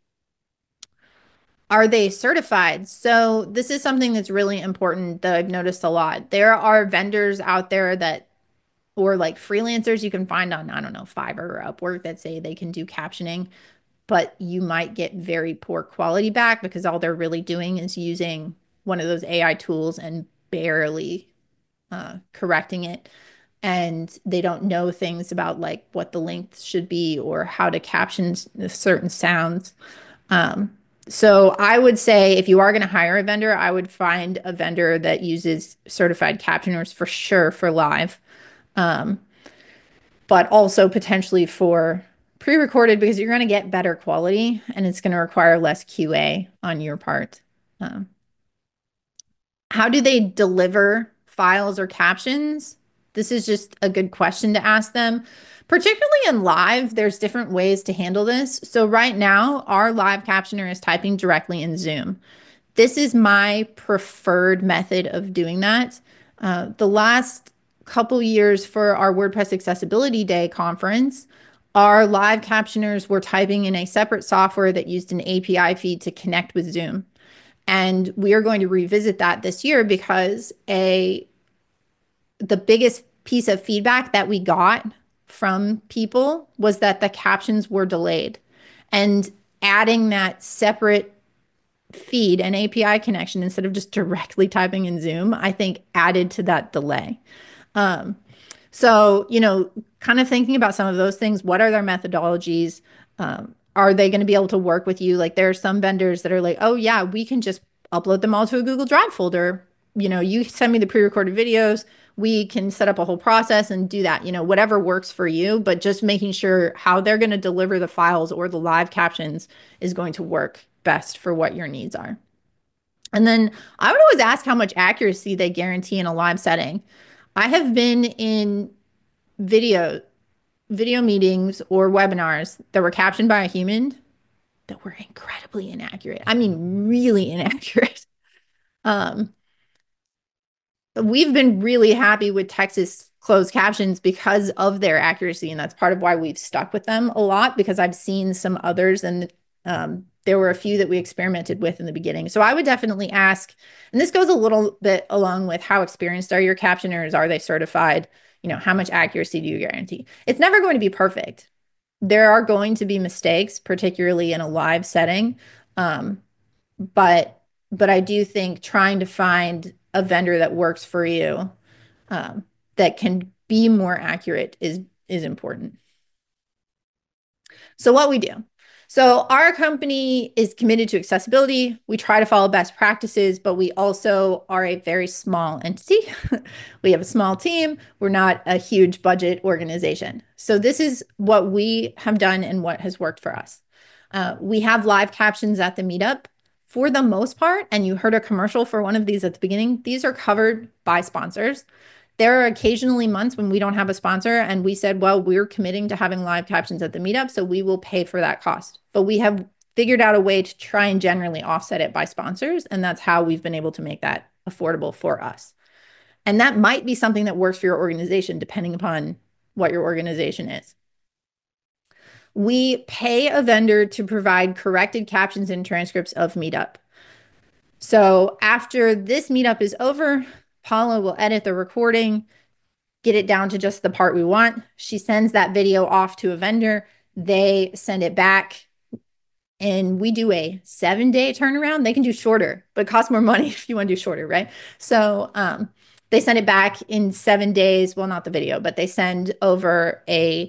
Are they certified? So this is something that's really important that I've noticed a lot. There are vendors out there that, or like freelancers you can find on, I don't know, Fiverr or Upwork, that say they can do captioning, but you might get very poor quality back because all they're really doing is using one of those A I tools and barely uh, correcting it. And they don't know things about like what the length should be or how to caption certain sounds. Um, so I would say if you are going to hire a vendor, I would find a vendor that uses certified captioners for sure for live, um, but also potentially for pre-recorded, because you're going to get better quality and it's going to require less Q A on your part. Um, how do they deliver files or captions? This is just a good question to ask them. Particularly in live, there's different ways to handle this. So right now, our live captioner is typing directly in Zoom. This is my preferred method of doing that. Uh, the last couple years for our WordPress Accessibility Day conference, our live captioners were typing in a separate software that used an A P I feed to connect with Zoom. And we are going to revisit that this year because a the biggest piece of feedback that we got from people was that the captions were delayed, and adding that separate feed and A P I connection instead of just directly typing in Zoom, I think added to that delay. Um, so, you know, kind of thinking about some of those things, what are their methodologies? Um, are they going to be able to work with you? Like, there are some vendors that are like, oh yeah, we can just upload them all to a Google Drive folder. You know, you send me the pre-recorded videos, we can set up a whole process and do that, you know, whatever works for you, but just making sure how they're going to deliver the files or the live captions is going to work best for what your needs are. And then I would always ask how much accuracy they guarantee in a live setting. I have been in video video meetings or webinars that were captioned by a human that were incredibly inaccurate. I mean, really inaccurate. Um, we've been really happy with Texas closed captions because of their accuracy, and that's part of why we've stuck with them a lot, because I've seen some others, and um, there were a few that we experimented with in the beginning. So I would definitely ask, and this goes a little bit along with how experienced are your captioners? Are they certified? You know, how much accuracy do you guarantee? It's never going to be perfect. There are going to be mistakes, particularly in a live setting. Um, but but I do think trying to find a vendor that works for you, um, that can be more accurate is is important. So what we do. So our company is committed to accessibility. We try to follow best practices, but we also are a very small entity. We have a small team. We're not a huge budget organization. So this is what we have done and what has worked for us. Uh, we have live captions at the meetup for the most part, and you heard a commercial for one of these at the beginning. These are covered by sponsors. There are occasionally months when we don't have a sponsor and we said, well, we're committing to having live captions at the meetup, so we will pay for that cost. But we have figured out a way to try and generally offset it by sponsors, and that's how we've been able to make that affordable for us. And that might be something that works for your organization, depending upon what your organization is. We pay a vendor to provide corrected captions and transcripts of meetup. So after this meetup is over, Paula will edit the recording, get it down to just the part we want. She sends that video off to a vendor. They send it back, and we do a seven day turnaround. They can do shorter, but it costs more money if you want to do shorter, right? So um, they send it back in seven days. Well, not the video, but they send over a,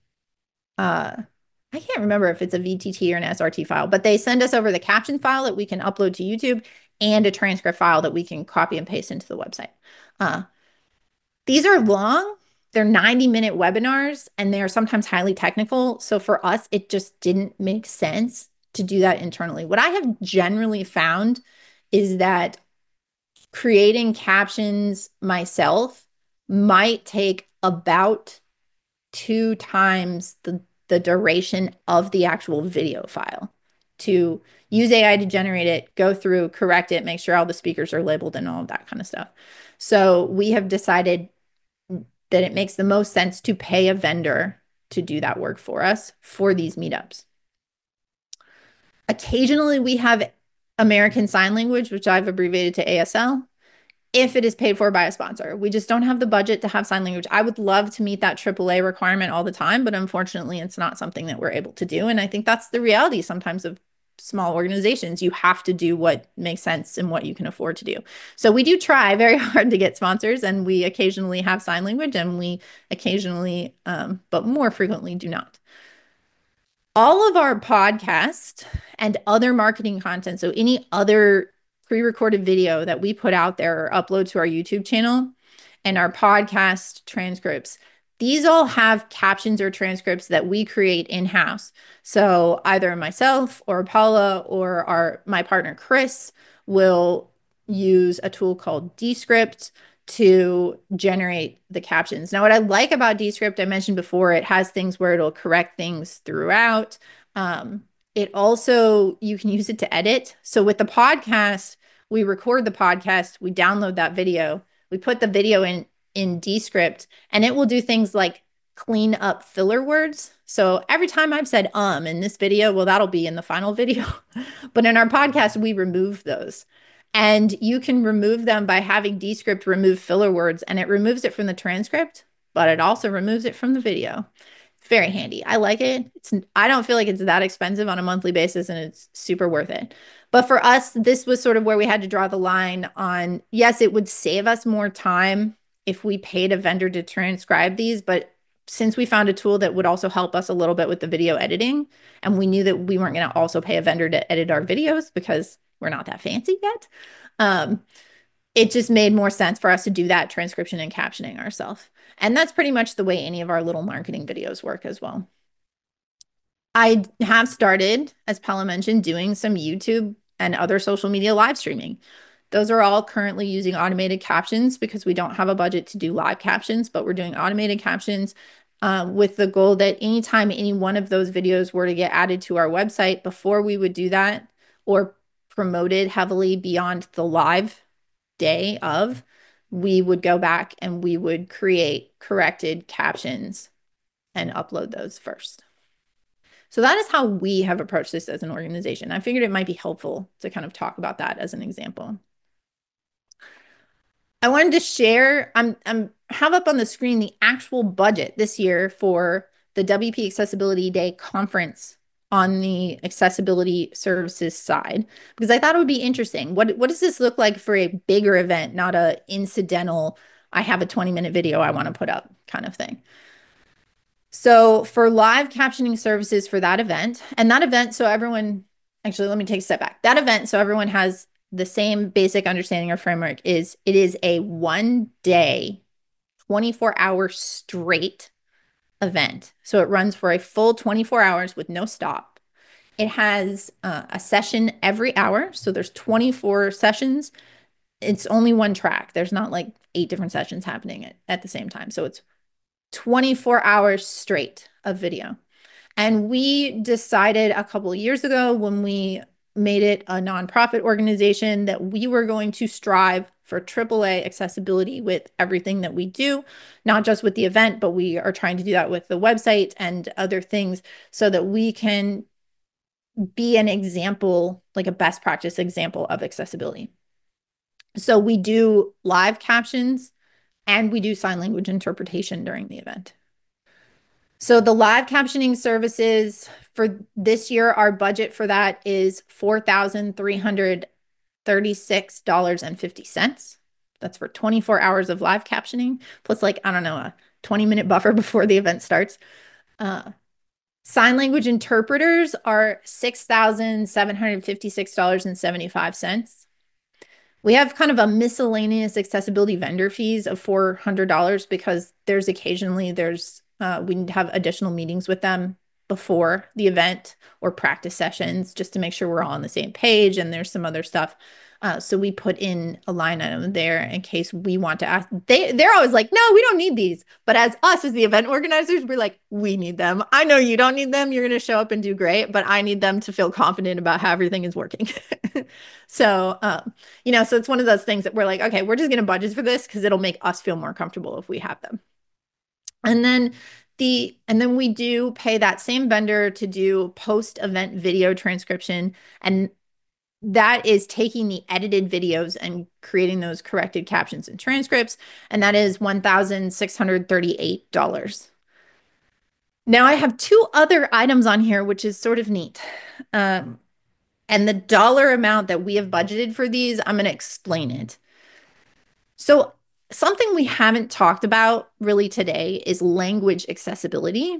uh, I can't remember if it's a V T T or an S R T file, but they send us over the caption file that we can upload to YouTube and a transcript file that we can copy and paste into the website. Uh, these are long. They're ninety minute webinars, and they are sometimes highly technical. So for us, it just didn't make sense to do that internally. What I have generally found is that creating captions myself might take about two times the, the duration of the actual video file to use A I to generate it, go through, correct it, make sure all the speakers are labeled and all of that kind of stuff. So we have decided that it makes the most sense to pay a vendor to do that work for us for these meetups. Occasionally we have American Sign Language, which I've abbreviated to A S L, if it is paid for by a sponsor. We just don't have the budget to have sign language. I would love to meet that triple A requirement all the time, but unfortunately it's not something that we're able to do. And I think that's the reality sometimes of small organizations. You have to do what makes sense and what you can afford to do. So we do try very hard to get sponsors, and we occasionally have sign language, and we occasionally, um, but more frequently, do not. All of our podcasts and other marketing content, so any other pre-recorded video that we put out there or upload to our YouTube channel, and our podcast transcripts, these all have captions or transcripts that we create in-house. So either myself or Paula or our my partner Chris will use a tool called Descript to generate the captions. Now, what I like about Descript, I mentioned before, it has things where it'll correct things throughout. Um, It also, you can use it to edit. So with the podcast, we record the podcast, we download that video, we put the video in, in Descript, and it will do things like clean up filler words. So every time I've said um in this video, well, that'll be in the final video. But in our podcast, we remove those. And you can remove them by having Descript remove filler words, and it removes it from the transcript, but it also removes it from the video. Very handy. I like it. It's, I don't feel like it's that expensive on a monthly basis, and it's super worth it. But for us, this was sort of where we had to draw the line on, yes, it would save us more time if we paid a vendor to transcribe these. But since we found a tool that would also help us a little bit with the video editing, and we knew that we weren't going to also pay a vendor to edit our videos because we're not that fancy yet, um, it just made more sense for us to do that transcription and captioning ourselves. And that's pretty much the way any of our little marketing videos work as well. I have started, as Paula mentioned, doing some YouTube and other social media live streaming. Those are all currently using automated captions because we don't have a budget to do live captions, but we're doing automated captions um, with the goal that anytime any one of those videos were to get added to our website, before we would do that or promoted heavily beyond the live day of, we would go back and we would create corrected captions and upload those first. So that is how we have approached this as an organization. I figured it might be helpful to kind of talk about that as an example. I wanted to share, I'm, I'm have up on the screen the actual budget this year for the W P Accessibility Day conference on the accessibility services side, because I thought it would be interesting. What, what does this look like for a bigger event, not a incidental, I have a twenty minute video I want to put up kind of thing. So for live captioning services for that event, and that event, so everyone, actually, let me take a step back. That event, so everyone has the same basic understanding or framework, is it is a one day, twenty-four hour straight event. So it runs for a full twenty-four hours with no stop. It has uh, a session every hour. So there's twenty-four sessions. It's only one track. There's not like eight different sessions happening at, at the same time. So it's twenty-four hours straight of video. And we decided a couple of years ago when we made it a nonprofit organization that we were going to strive for triple A accessibility with everything that we do, not just with the event, but we are trying to do that with the website and other things so that we can be an example, like a best practice example of accessibility. So we do live captions and we do sign language interpretation during the event. So the live captioning services for this year, our budget for that is four thousand three hundred thirty-six dollars and fifty cents. That's for twenty-four hours of live captioning, plus like, I don't know, a twenty minute buffer before the event starts. Uh, sign language interpreters are six thousand seven hundred fifty-six dollars and seventy-five cents. We have kind of a miscellaneous accessibility vendor fees of four hundred dollars because there's occasionally there's uh, we need to have additional meetings with them before the event or practice sessions just to make sure we're all on the same page, and there's some other stuff. Uh, so we put in a line item there in case we want to ask. They, they're always like, no, we don't need these. But as us, as the event organizers, we're like, we need them. I know you don't need them. You're going to show up and do great, but I need them to feel confident about how everything is working. so, um, you know, so it's one of those things that we're like, okay, we're just going to budget for this because it'll make us feel more comfortable if we have them. And then the, and then we do pay that same vendor to do post-event video transcription, and that is taking the edited videos and creating those corrected captions and transcripts, and that is one thousand six hundred thirty-eight dollars. Now I have two other items on here, which is sort of neat. Um, and the dollar amount that we have budgeted for these, I'm going to explain it. So something we haven't talked about really today is language accessibility.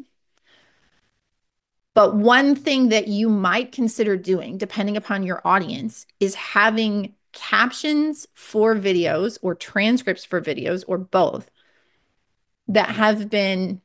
But one thing that you might consider doing, depending upon your audience, is having captions for videos or transcripts for videos or both that have been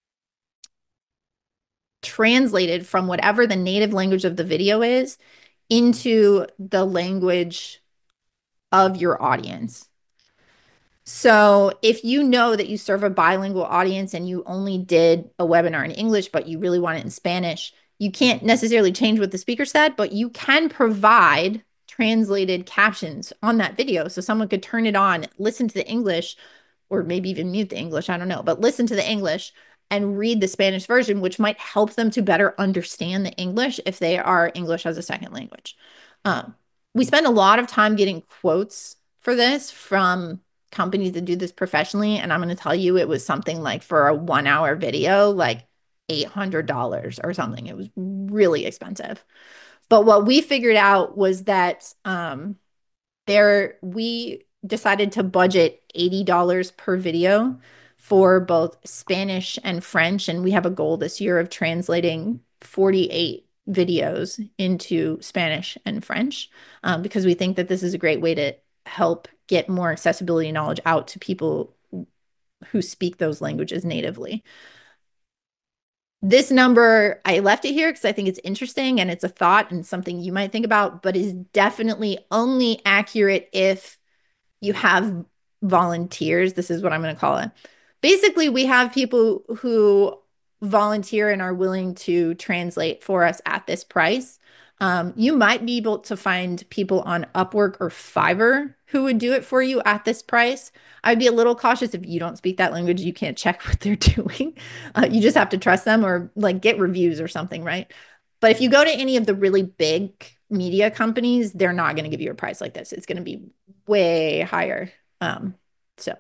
translated from whatever the native language of the video is into the language of your audience. So if you know that you serve a bilingual audience and you only did a webinar in English, but you really want it in Spanish, you can't necessarily change what the speaker said, but you can provide translated captions on that video. So someone could turn it on, listen to the English, or maybe even mute the English, I don't know, but listen to the English and read the Spanish version, which might help them to better understand the English if they are English as a second language. Um, we spend a lot of time getting quotes for this from companies that do this professionally. And I'm going to tell you, it was something like for a one hour video, like eight hundred dollars or something. It was really expensive. But what we figured out was that um, there, we decided to budget eighty dollars per video for both Spanish and French. And we have a goal this year of translating forty-eight videos into Spanish and French um, because we think that this is a great way to help get more accessibility knowledge out to people who speak those languages natively. This number, I left it here because I think it's interesting and it's a thought and something you might think about, but is definitely only accurate if you have volunteers. This is what I'm going to call it. Basically, we have people who volunteer and are willing to translate for us at this price. Um, you might be able to find people on Upwork or Fiverr who would do it for you at this price. I'd be a little cautious if you don't speak that language, you can't check what they're doing. Uh, you just have to trust them or like get reviews or something, right? But if you go to any of the really big media companies, they're not going to give you a price like this. It's going to be way higher. Um, so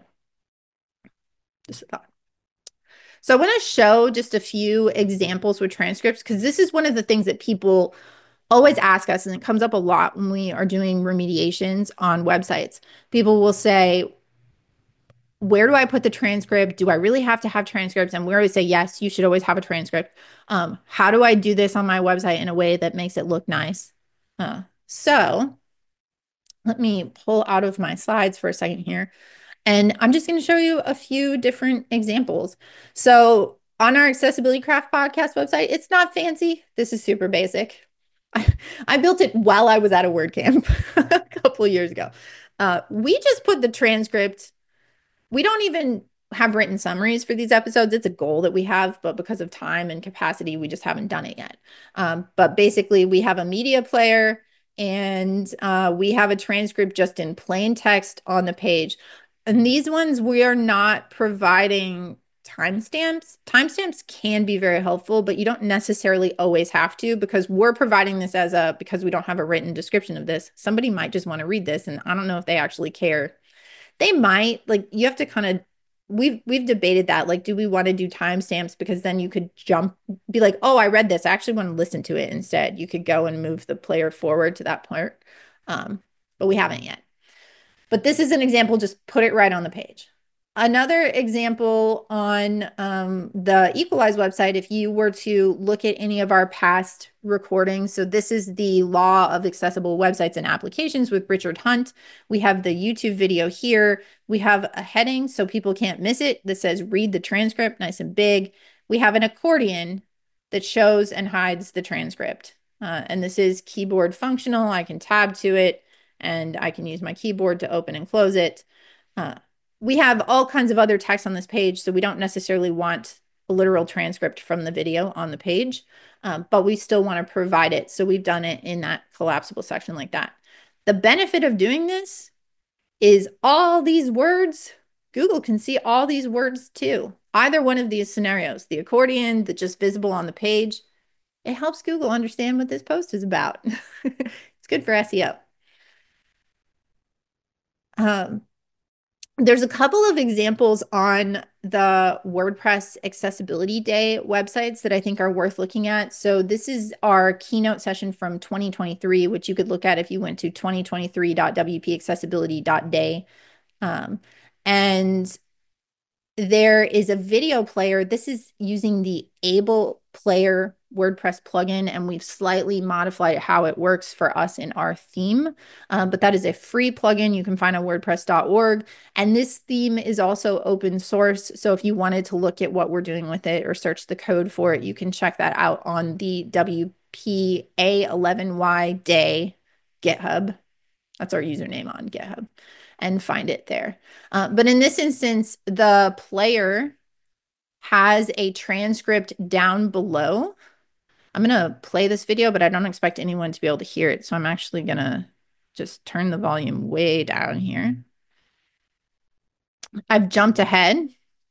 just a thought. So I want to show just a few examples with transcripts because this is one of the things that people always ask us, and it comes up a lot when we are doing remediations on websites. People will say, where do I put the transcript? Do I really have to have transcripts? And we always say, yes, you should always have a transcript. Um, how do I do this on my website in a way that makes it look nice? Uh, so let me pull out of my slides for a second here. And I'm just going to show you a few different examples. So on our Accessibility Craft podcast website, it's not fancy. This is super basic. I, I built it while I was at a WordCamp a couple of years ago. Uh, we just put the transcript. We don't even have written summaries for these episodes. It's a goal that we have, but because of time and capacity, we just haven't done it yet. Um, but basically, we have a media player and uh, we have a transcript just in plain text on the page. And these ones, we are not providing timestamps. Timestamps can be very helpful, but you don't necessarily always have to because we're providing this as a, because we don't have a written description of this. Somebody might just want to read this, and I don't know if they actually care. They might, like, you have to kind of, we've we've debated that. Like, do we want to do timestamps? Because then you could jump, be like, oh, I read this. I actually want to listen to it instead. You could go and move the player forward to that point. Um, but we haven't yet. But this is an example, just put it right on the page. Another example on um, the Equalize website, if you were to look at any of our past recordings, so this is the Law of Accessible Websites and Applications with Richard Hunt. We have the YouTube video here. We have a heading so people can't miss it that says read the transcript, nice and big. We have an accordion that shows and hides the transcript. Uh, and this is keyboard functional. I can tab to it and I can use my keyboard to open and close it. Uh, we have all kinds of other text on this page, so we don't necessarily want a literal transcript from the video on the page, um, but we still want to provide it. So we've done it in that collapsible section like that. The benefit of doing this is all these words, Google can see all these words too. Either one of these scenarios, the accordion, the just visible on the page, it helps Google understand what this post is about. It's good for S E O. Um, there's a couple of examples on the WordPress Accessibility Day websites that I think are worth looking at. So this is our keynote session from twenty twenty-three, which you could look at if you went to twenty twenty-three dot w p accessibility dot day. Um, and there is a video player. This is using the Able Player WordPress plugin, and we've slightly modified how it works for us in our theme. Um, but that is a free plugin you can find on WordPress dot org. And this theme is also open source. So if you wanted to look at what we're doing with it or search the code for it, you can check that out on the W P A eleven Y Day GitHub. That's our username on GitHub. And find it there. Uh, but in this instance, the player has a transcript down below. I'm going to play this video, but I don't expect anyone to be able to hear it. So I'm actually going to just turn the volume way down here. I've jumped ahead.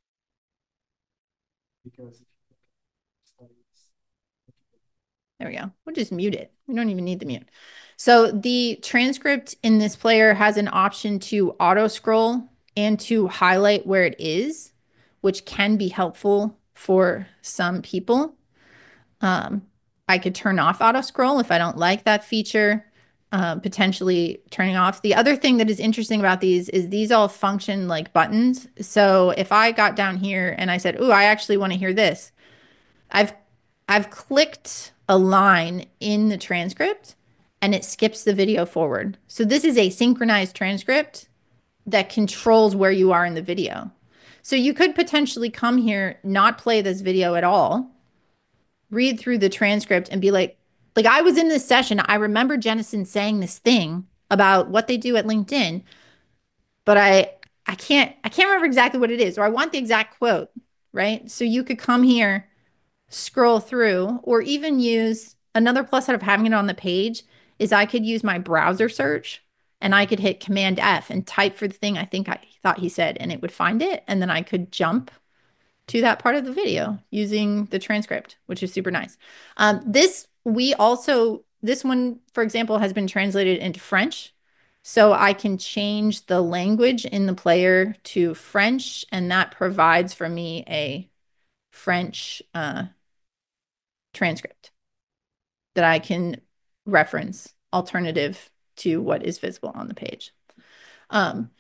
There we go. We'll just mute it. We don't even need the mute. So the transcript in this player has an option to auto scroll and to highlight where it is, which can be helpful for some people. Um, I could turn off auto scroll if I don't like that feature, uh, potentially turning off. The other thing that is interesting about these is these all function like buttons. So if I got down here and I said, "Ooh, I actually want to hear this," I've I've clicked a line in the transcript and it skips the video forward. So this is a synchronized transcript that controls where you are in the video. So you could potentially come here, not play this video at all, read through the transcript and be like, like I was in this session, I remember Jennison saying this thing about what they do at LinkedIn, but I I can't I can't remember exactly what it is, or I want the exact quote, right? So you could come here, scroll through, or even use another plus out of having it on the page is I could use my browser search and I could hit Command F and type for the thing I think I thought he said, and it would find it, and then I could jump to that part of the video using the transcript, which is super nice. Um, this, we also, this one, for example, has been translated into French. So I can change the language in the player to French, and that provides for me a French uh, transcript that I can reference alternative to what is visible on the page. Um,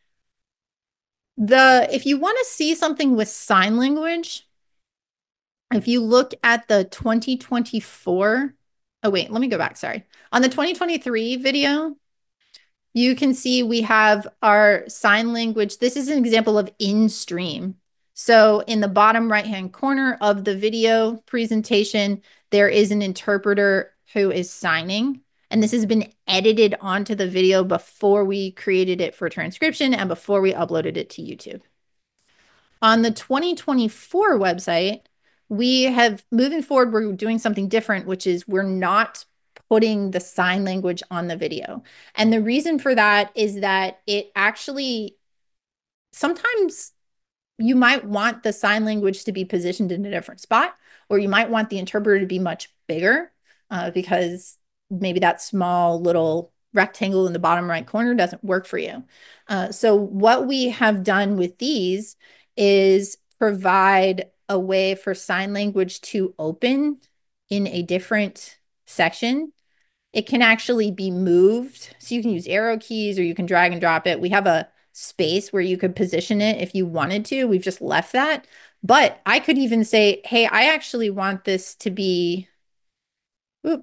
the if you want to see something with sign language, if you look at the twenty twenty-four, oh wait, let me go back, sorry. On the twenty twenty-three video, you can see we have our sign language. This is an example of in-stream. So in the bottom right-hand corner of the video presentation, there is an interpreter who is signing. And this has been edited onto the video before we created it for transcription and before we uploaded it to YouTube. On the twenty twenty-four website, we have, moving forward, we're doing something different, which is we're not putting the sign language on the video. And the reason for that is that it actually, sometimes you might want the sign language to be positioned in a different spot, or you might want the interpreter to be much bigger uh, because maybe that small little rectangle in the bottom right corner doesn't work for you. Uh, so what we have done with these is provide a way for sign language to open in a different section. It can actually be moved. So you can use arrow keys or you can drag and drop it. We have a space where you could position it if you wanted to. We've just left that. But I could even say, hey, I actually want this to be, oop,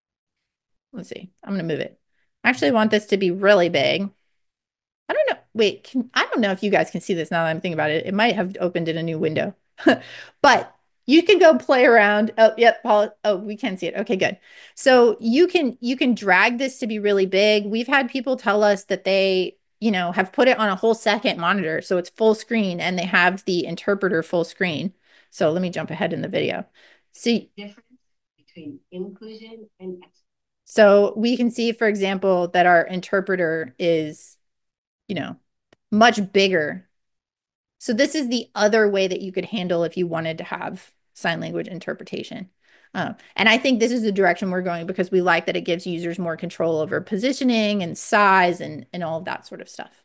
let's see, I'm going to move it. I actually want this to be really big. I don't know. Wait, can, I don't know if you guys can see this now that I'm thinking about it. It might have opened in a new window. But you can go play around. Oh, yep, Paul. Oh, we can see it. Okay, good. So you can you can drag this to be really big. We've had people tell us that they, you know, have put it on a whole second monitor, so it's full screen, and they have the interpreter full screen. So let me jump ahead in the video. See, difference between inclusion and exclusion. So we can see, for example, that our interpreter is, you know, much bigger. So this is the other way that you could handle if you wanted to have sign language interpretation. Um, and I think this is the direction we're going because we like that it gives users more control over positioning and size and, and all of that sort of stuff.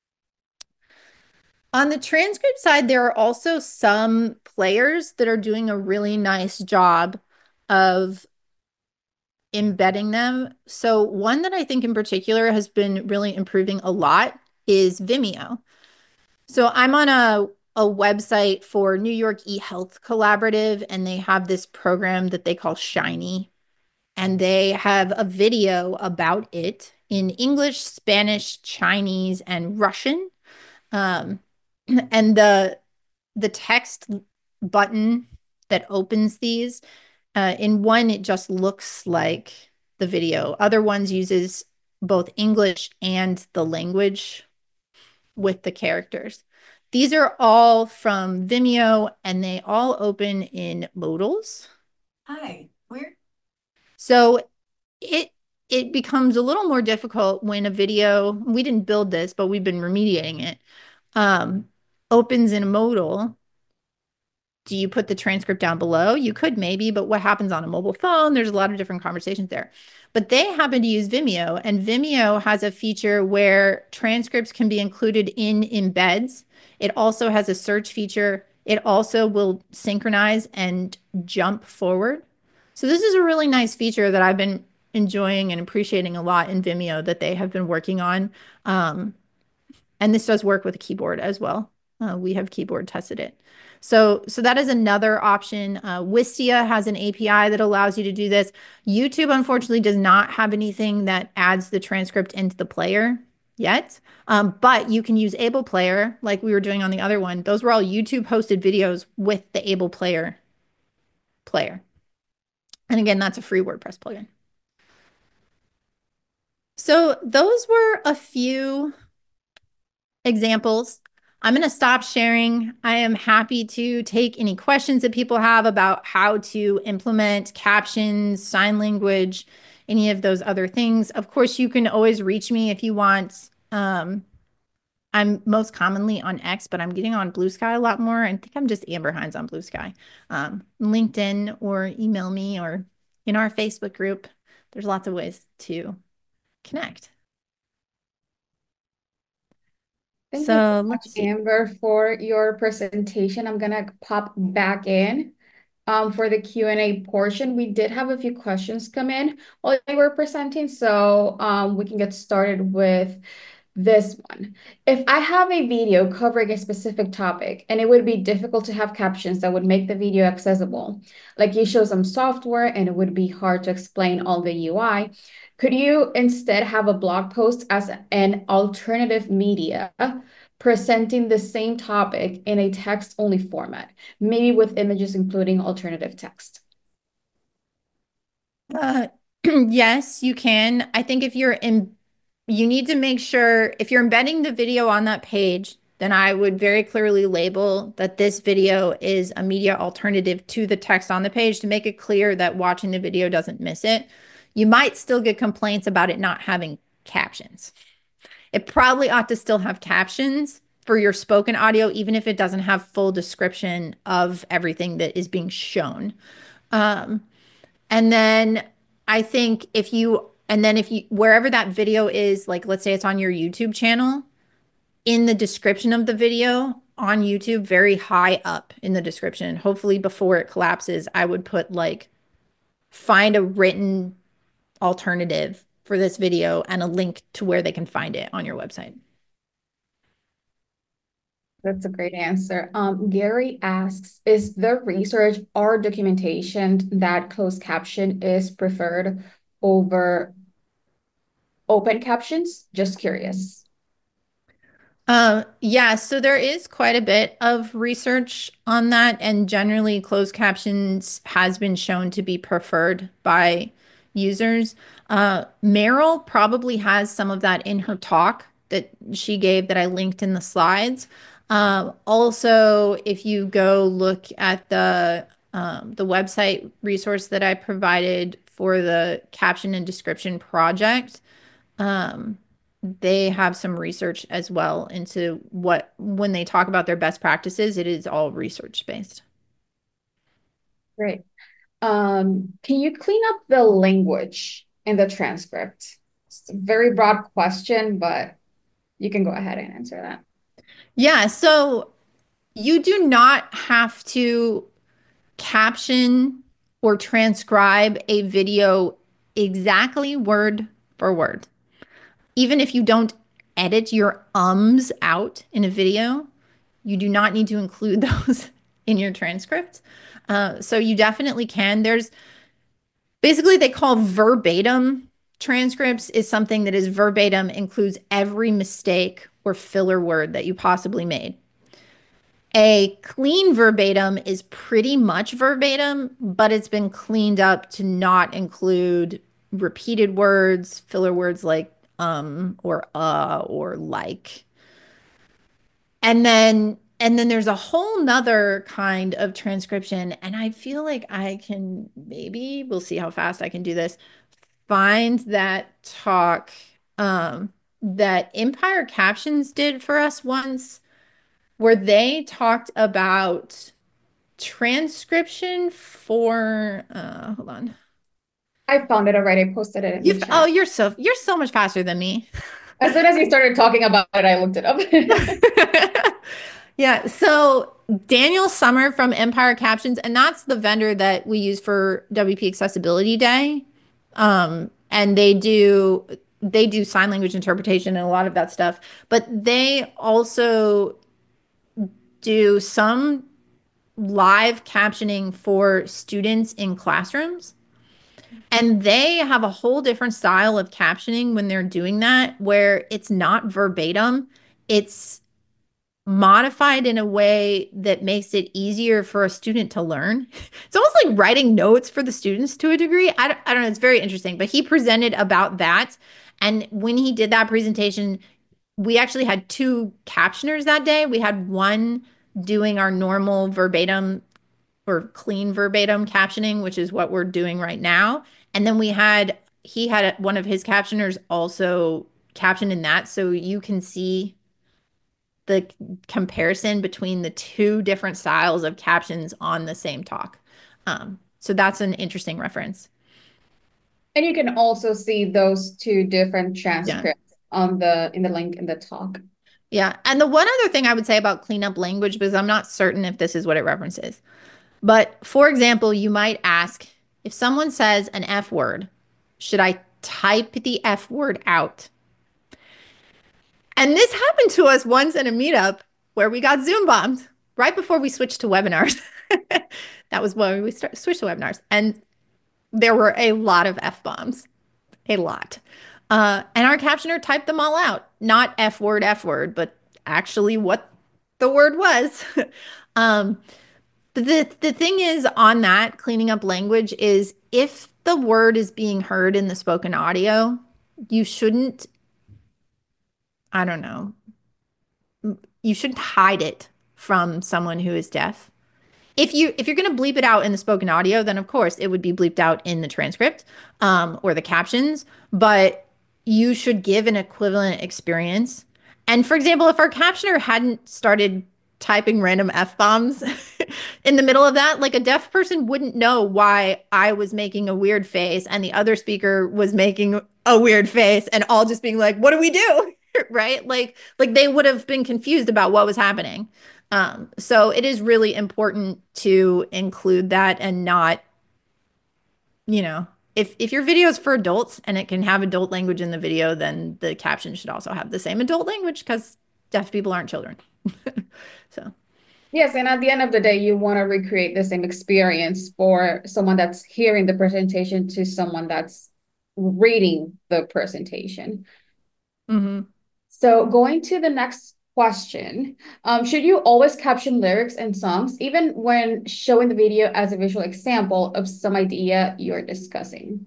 On the transcript side, there are also some players that are doing a really nice job of embedding them. So one that I think in particular has been really improving a lot is Vimeo. So I'm on a, a website for New York eHealth Collaborative, and they have this program that they call Shiny. And they have a video about it in English, Spanish, Chinese, and Russian. Um, and the, the text button that opens these, uh, in one, it just looks like the video. Other ones uses both English and the language with the characters. These are all from Vimeo, and they all open in modals. Hi, where? So it it becomes a little more difficult when a video, we didn't build this, but we've been remediating it, um, opens in a modal. Do you put the transcript down below? You could maybe, but what happens on a mobile phone? There's a lot of different conversations there. But they happen to use Vimeo, and Vimeo has a feature where transcripts can be included in embeds. It also has a search feature. It also will synchronize and jump forward. So this is a really nice feature that I've been enjoying and appreciating a lot in Vimeo that they have been working on. Um, and this does work with a keyboard as well. Uh, we have keyboard tested it. So, so that is another option. Uh, Wistia has an A P I that allows you to do this. YouTube, unfortunately, does not have anything that adds the transcript into the player yet. Um, but you can use Able Player like we were doing on the other one. Those were all YouTube hosted videos with the Able Player player. And again, that's a free WordPress plugin. So those were a few examples. I'm going to stop sharing. I am happy to take any questions that people have about how to implement captions, sign language, any of those other things. Of course, you can always reach me if you want. Um, I'm most commonly on X, but I'm getting on Blue Sky a lot more. I think I'm just Amber Hines on Blue Sky. Um, LinkedIn or email me or in our Facebook group. There's lots of ways to connect. Thank you So so much, let's see. Amber, for your presentation. I'm gonna pop back in um, for the Q and A portion. We did have a few questions come in while you were presenting, so um, we can get started with this one. If I have a video covering a specific topic and it would be difficult to have captions that would make the video accessible, like you show some software and it would be hard to explain all the U I, could you instead have a blog post as an alternative media presenting the same topic in a text-only format, maybe with images including alternative text? Uh, yes, you can. I think if you're in, you need to make sure if you're embedding the video on that page, then I would very clearly label that this video is a media alternative to the text on the page to make it clear that watching the video doesn't miss it. You might still get complaints about it not having captions. It probably ought to still have captions for your spoken audio, even if it doesn't have full description of everything that is being shown. Um, and then I think if you, and then if you, wherever that video is, like let's say it's on your YouTube channel, in the description of the video on YouTube, very high up in the description, hopefully before it collapses, I would put like, find a written alternative for this video and a link to where they can find it on your website. That's a great answer. Um, Gary asks, is there research or documentation that closed caption is preferred over open captions? Just curious. Uh, yeah, so there is quite a bit of research on that, and generally closed captions has been shown to be preferred by users. Uh, Meryl probably has some of that in her talk that she gave that I linked in the slides. Um, also, if you go look at the um, the website resource that I provided for the caption and description project, um, they have some research as well into what, when they talk about their best practices, it is all research based. Great. Um, can you clean up the language in the transcript? It's a very broad question, but you can go ahead and answer that. Yeah, so you do not have to caption or transcribe a video exactly word for word. Even if you don't edit your ums out in a video, you do not need to include those in your transcript. Uh, so you definitely can. There's basically, they call verbatim transcripts is something that is verbatim, includes every mistake or filler word that you possibly made. A clean verbatim is pretty much verbatim, but it's been cleaned up to not include repeated words, filler words like um or uh or like. And then and then there's a whole nother kind of transcription, and I feel like I can, maybe we'll see how fast I can do this, find that talk um that Empire Captions did for us once, where they talked about transcription for uh hold on. I found it already. I posted it in You the chat. oh, you're so you're so much faster than me. As soon as you started talking about it, I looked it up. Yeah, so Daniel Summer from Empire Captions, and that's the vendor that we use for W P Accessibility Day. Um, and they do they do sign language interpretation and a lot of that stuff, but they also do some live captioning for students in classrooms. And they have a whole different style of captioning when they're doing that, where it's not verbatim. It's modified in a way that makes it easier for a student to learn. It's almost like writing notes for the students to a degree. I don't, I don't know. It's very interesting, but he presented about that. And when he did that presentation, we actually had two captioners that day. We had one doing our normal verbatim or clean verbatim captioning, which is what we're doing right now. And then we had, he had one of his captioners also caption in that. So you can see the comparison between the two different styles of captions on the same talk. Um, so that's an interesting reference. And you can also see those two different Yeah. transcripts on the in the link in the talk. Yeah. And the one other thing I would say about cleanup language, because I'm not certain if this is what it references, but for example, you might ask if someone says an F word, should I type the F word out? And this happened to us once in a meetup where we got Zoom bombed right before we switched to webinars. That was when we start, switched to webinars. And there were a lot of F bombs, a lot. Uh, and our captioner typed them all out, not F word, F word, but actually what the word was. um, the, the thing is on that cleaning up language is if the word is being heard in the spoken audio, you shouldn't, I don't know, you shouldn't hide it from someone who is deaf. If you if you're going to bleep it out in the spoken audio, then of course it would be bleeped out in the transcript um, or the captions. But you should give an equivalent experience. And for example, if our captioner hadn't started typing random F bombs in the middle of that, like a deaf person wouldn't know why I was making a weird face and the other speaker was making a weird face and all just being like, "What do we do?" Right? Like like they would have been confused about what was happening. Um, so it is really important to include that and not, you know, if if your video is for adults and it can have adult language in the video, then the caption should also have the same adult language because deaf people aren't children. So, Yes, and at the end of the day, you want to recreate the same experience for someone that's hearing the presentation to someone that's reading the presentation. mhm. So going to the next question, um, should you always caption lyrics and songs, even when showing the video as a visual example of some idea you're discussing?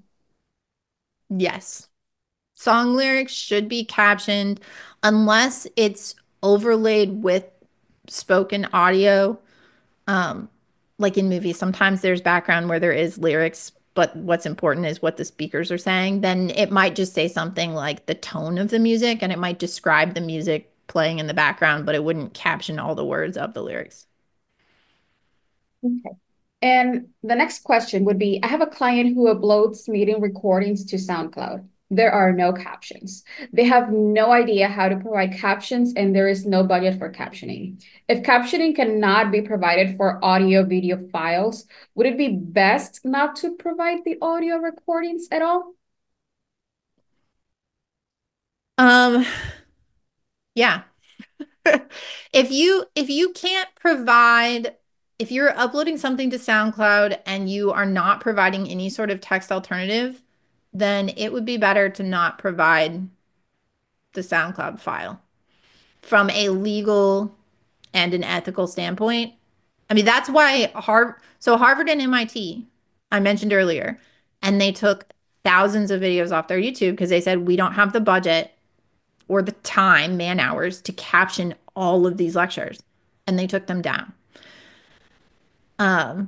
Yes. Song lyrics should be captioned unless it's overlaid with spoken audio. Um, like in movies, sometimes there's background where there is lyrics, but what's important is what the speakers are saying. Then it might just say something like the tone of the music, and it might describe the music playing in the background, but it wouldn't caption all the words of the lyrics. Okay. And the next question would be, I have a client who uploads meeting recordings to SoundCloud. There are no captions. They have no idea how to provide captions, and there is no budget for captioning. If captioning cannot be provided for audio video files, would it be best not to provide the audio recordings at all? Um, yeah. If you if you can't provide if you're uploading something to SoundCloud and you are not providing any sort of text alternative, then it would be better to not provide the SoundCloud file from a legal and an ethical standpoint. I mean, that's why Harvard, so Harvard and M I T, I mentioned earlier, and they took thousands of videos off their YouTube because they said we don't have the budget or the time, man hours to caption all of these lectures, and they took them down. Um,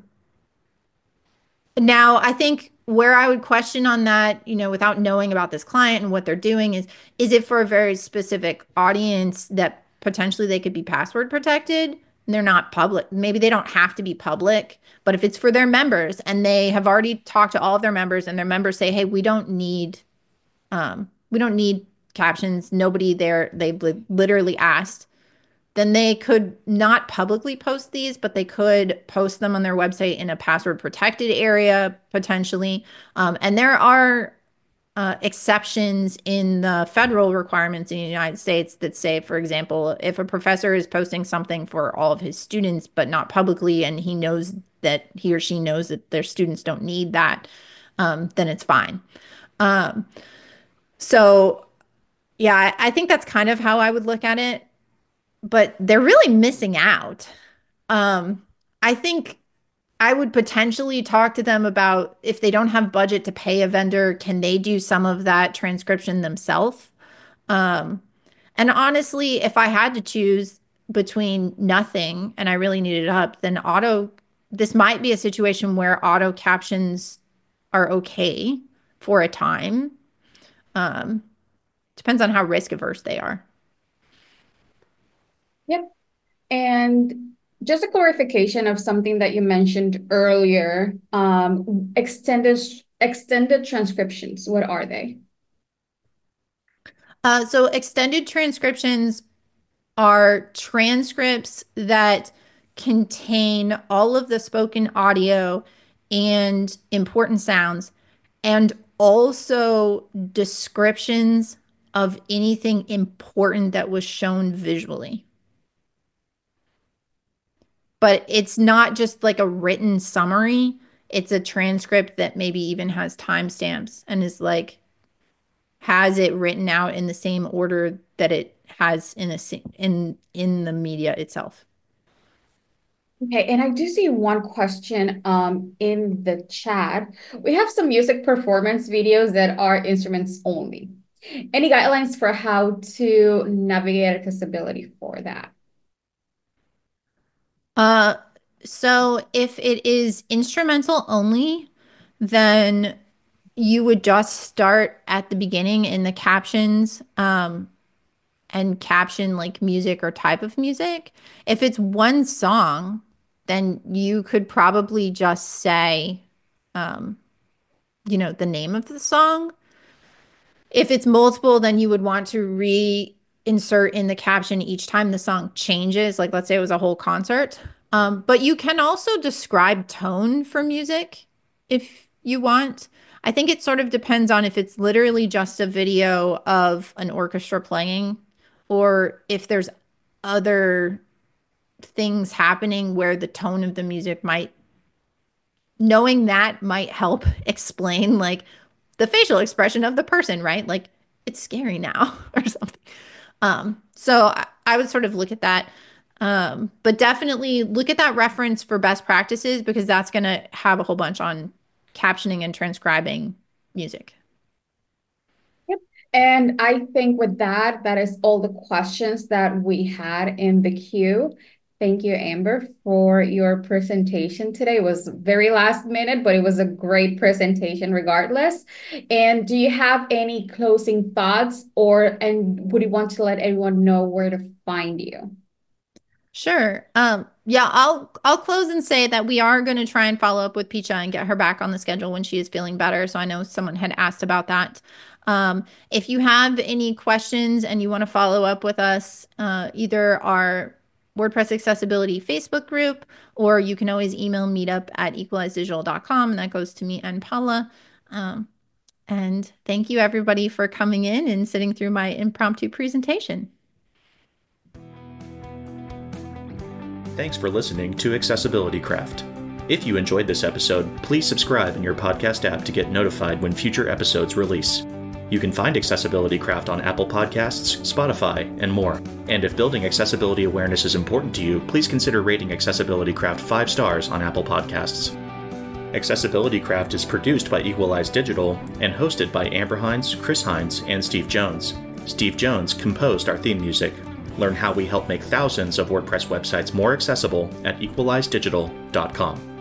Now, I think where I would question on that, you know, without knowing about this client and what they're doing is, is it for a very specific audience that potentially they could be password protected? And they're not public. Maybe they don't have to be public, but if it's for their members and they have already talked to all of their members and their members say, hey, we don't need, um, we don't need captions. Nobody there, they literally asked, then they could not publicly post these, but they could post them on their website in a password protected area potentially. Um, and there are uh, exceptions in the federal requirements in the United States that say, for example, if a professor is posting something for all of his students, but not publicly, and he knows that he or she knows that their students don't need that, um, then it's fine. Um, so, yeah, I, I think that's kind of how I would look at it. but they're really missing out. Um, I think I would potentially talk to them about if they don't have budget to pay a vendor, can they do some of that transcription themselves? Um, and honestly, if I had to choose between nothing and I really needed it up, then auto, this might be a situation where auto captions are okay for a time. Um, depends on how risk averse they are. Yep. And just a clarification of something that you mentioned earlier, um, extended extended transcriptions, what are they? Uh, so extended transcriptions are transcripts that contain all of the spoken audio and important sounds, and also descriptions of anything important that was shown visually. But it's not just like a written summary. It's a transcript that maybe even has timestamps and is like has it written out in the same order that it has in a in in the media itself. Okay, and I do see one question um in the chat. We have some music performance videos that are instruments only. Any guidelines for how to navigate accessibility for that? Uh, so if it is instrumental only, then you would just start at the beginning in the captions, um, and caption like music or type of music. If it's one song, then you could probably just say, um, you know, the name of the song. If it's multiple, then you would want to reinsert in the caption each time the song changes. Like, let's say it was a whole concert. Um, but you can also describe tone for music if you want. I think it sort of depends on if it's literally just a video of an orchestra playing or if there's other things happening where the tone of the music might, knowing that might help explain like the facial expression of the person, right? Like it's scary now or something. Um, so I, I would sort of look at that. Um, but definitely look at that reference for best practices because that's going to have a whole bunch on captioning and transcribing music. Yep. And I think with that, that is all the questions that we had in the queue. Thank you, Amber, for your presentation today. It was very last minute, but it was a great presentation regardless. And do you have any closing thoughts or and would you want to let everyone know where to find you? Sure. Um, yeah, I'll I'll close and say that we are going to try and follow up with Picha and get her back on the schedule when she is feeling better. So I know someone had asked about that. Um, if you have any questions and you want to follow up with us, uh, either our WordPress Accessibility Facebook group, or you can always email meetup at equalize digital dot com, and that goes to me and Paula. Um, and thank you everybody for coming in and sitting through my impromptu presentation. Thanks for listening to Accessibility Craft. If you enjoyed this episode, please subscribe in your podcast app to get notified when future episodes release. You can find Accessibility Craft on Apple Podcasts, Spotify, and more. And if building accessibility awareness is important to you, please consider rating Accessibility Craft five stars on Apple Podcasts. Accessibility Craft is produced by Equalize Digital and hosted by Amber Hines, Chris Hines, and Steve Jones. Steve Jones composed our theme music. Learn how we help make thousands of WordPress websites more accessible at equalize digital dot com.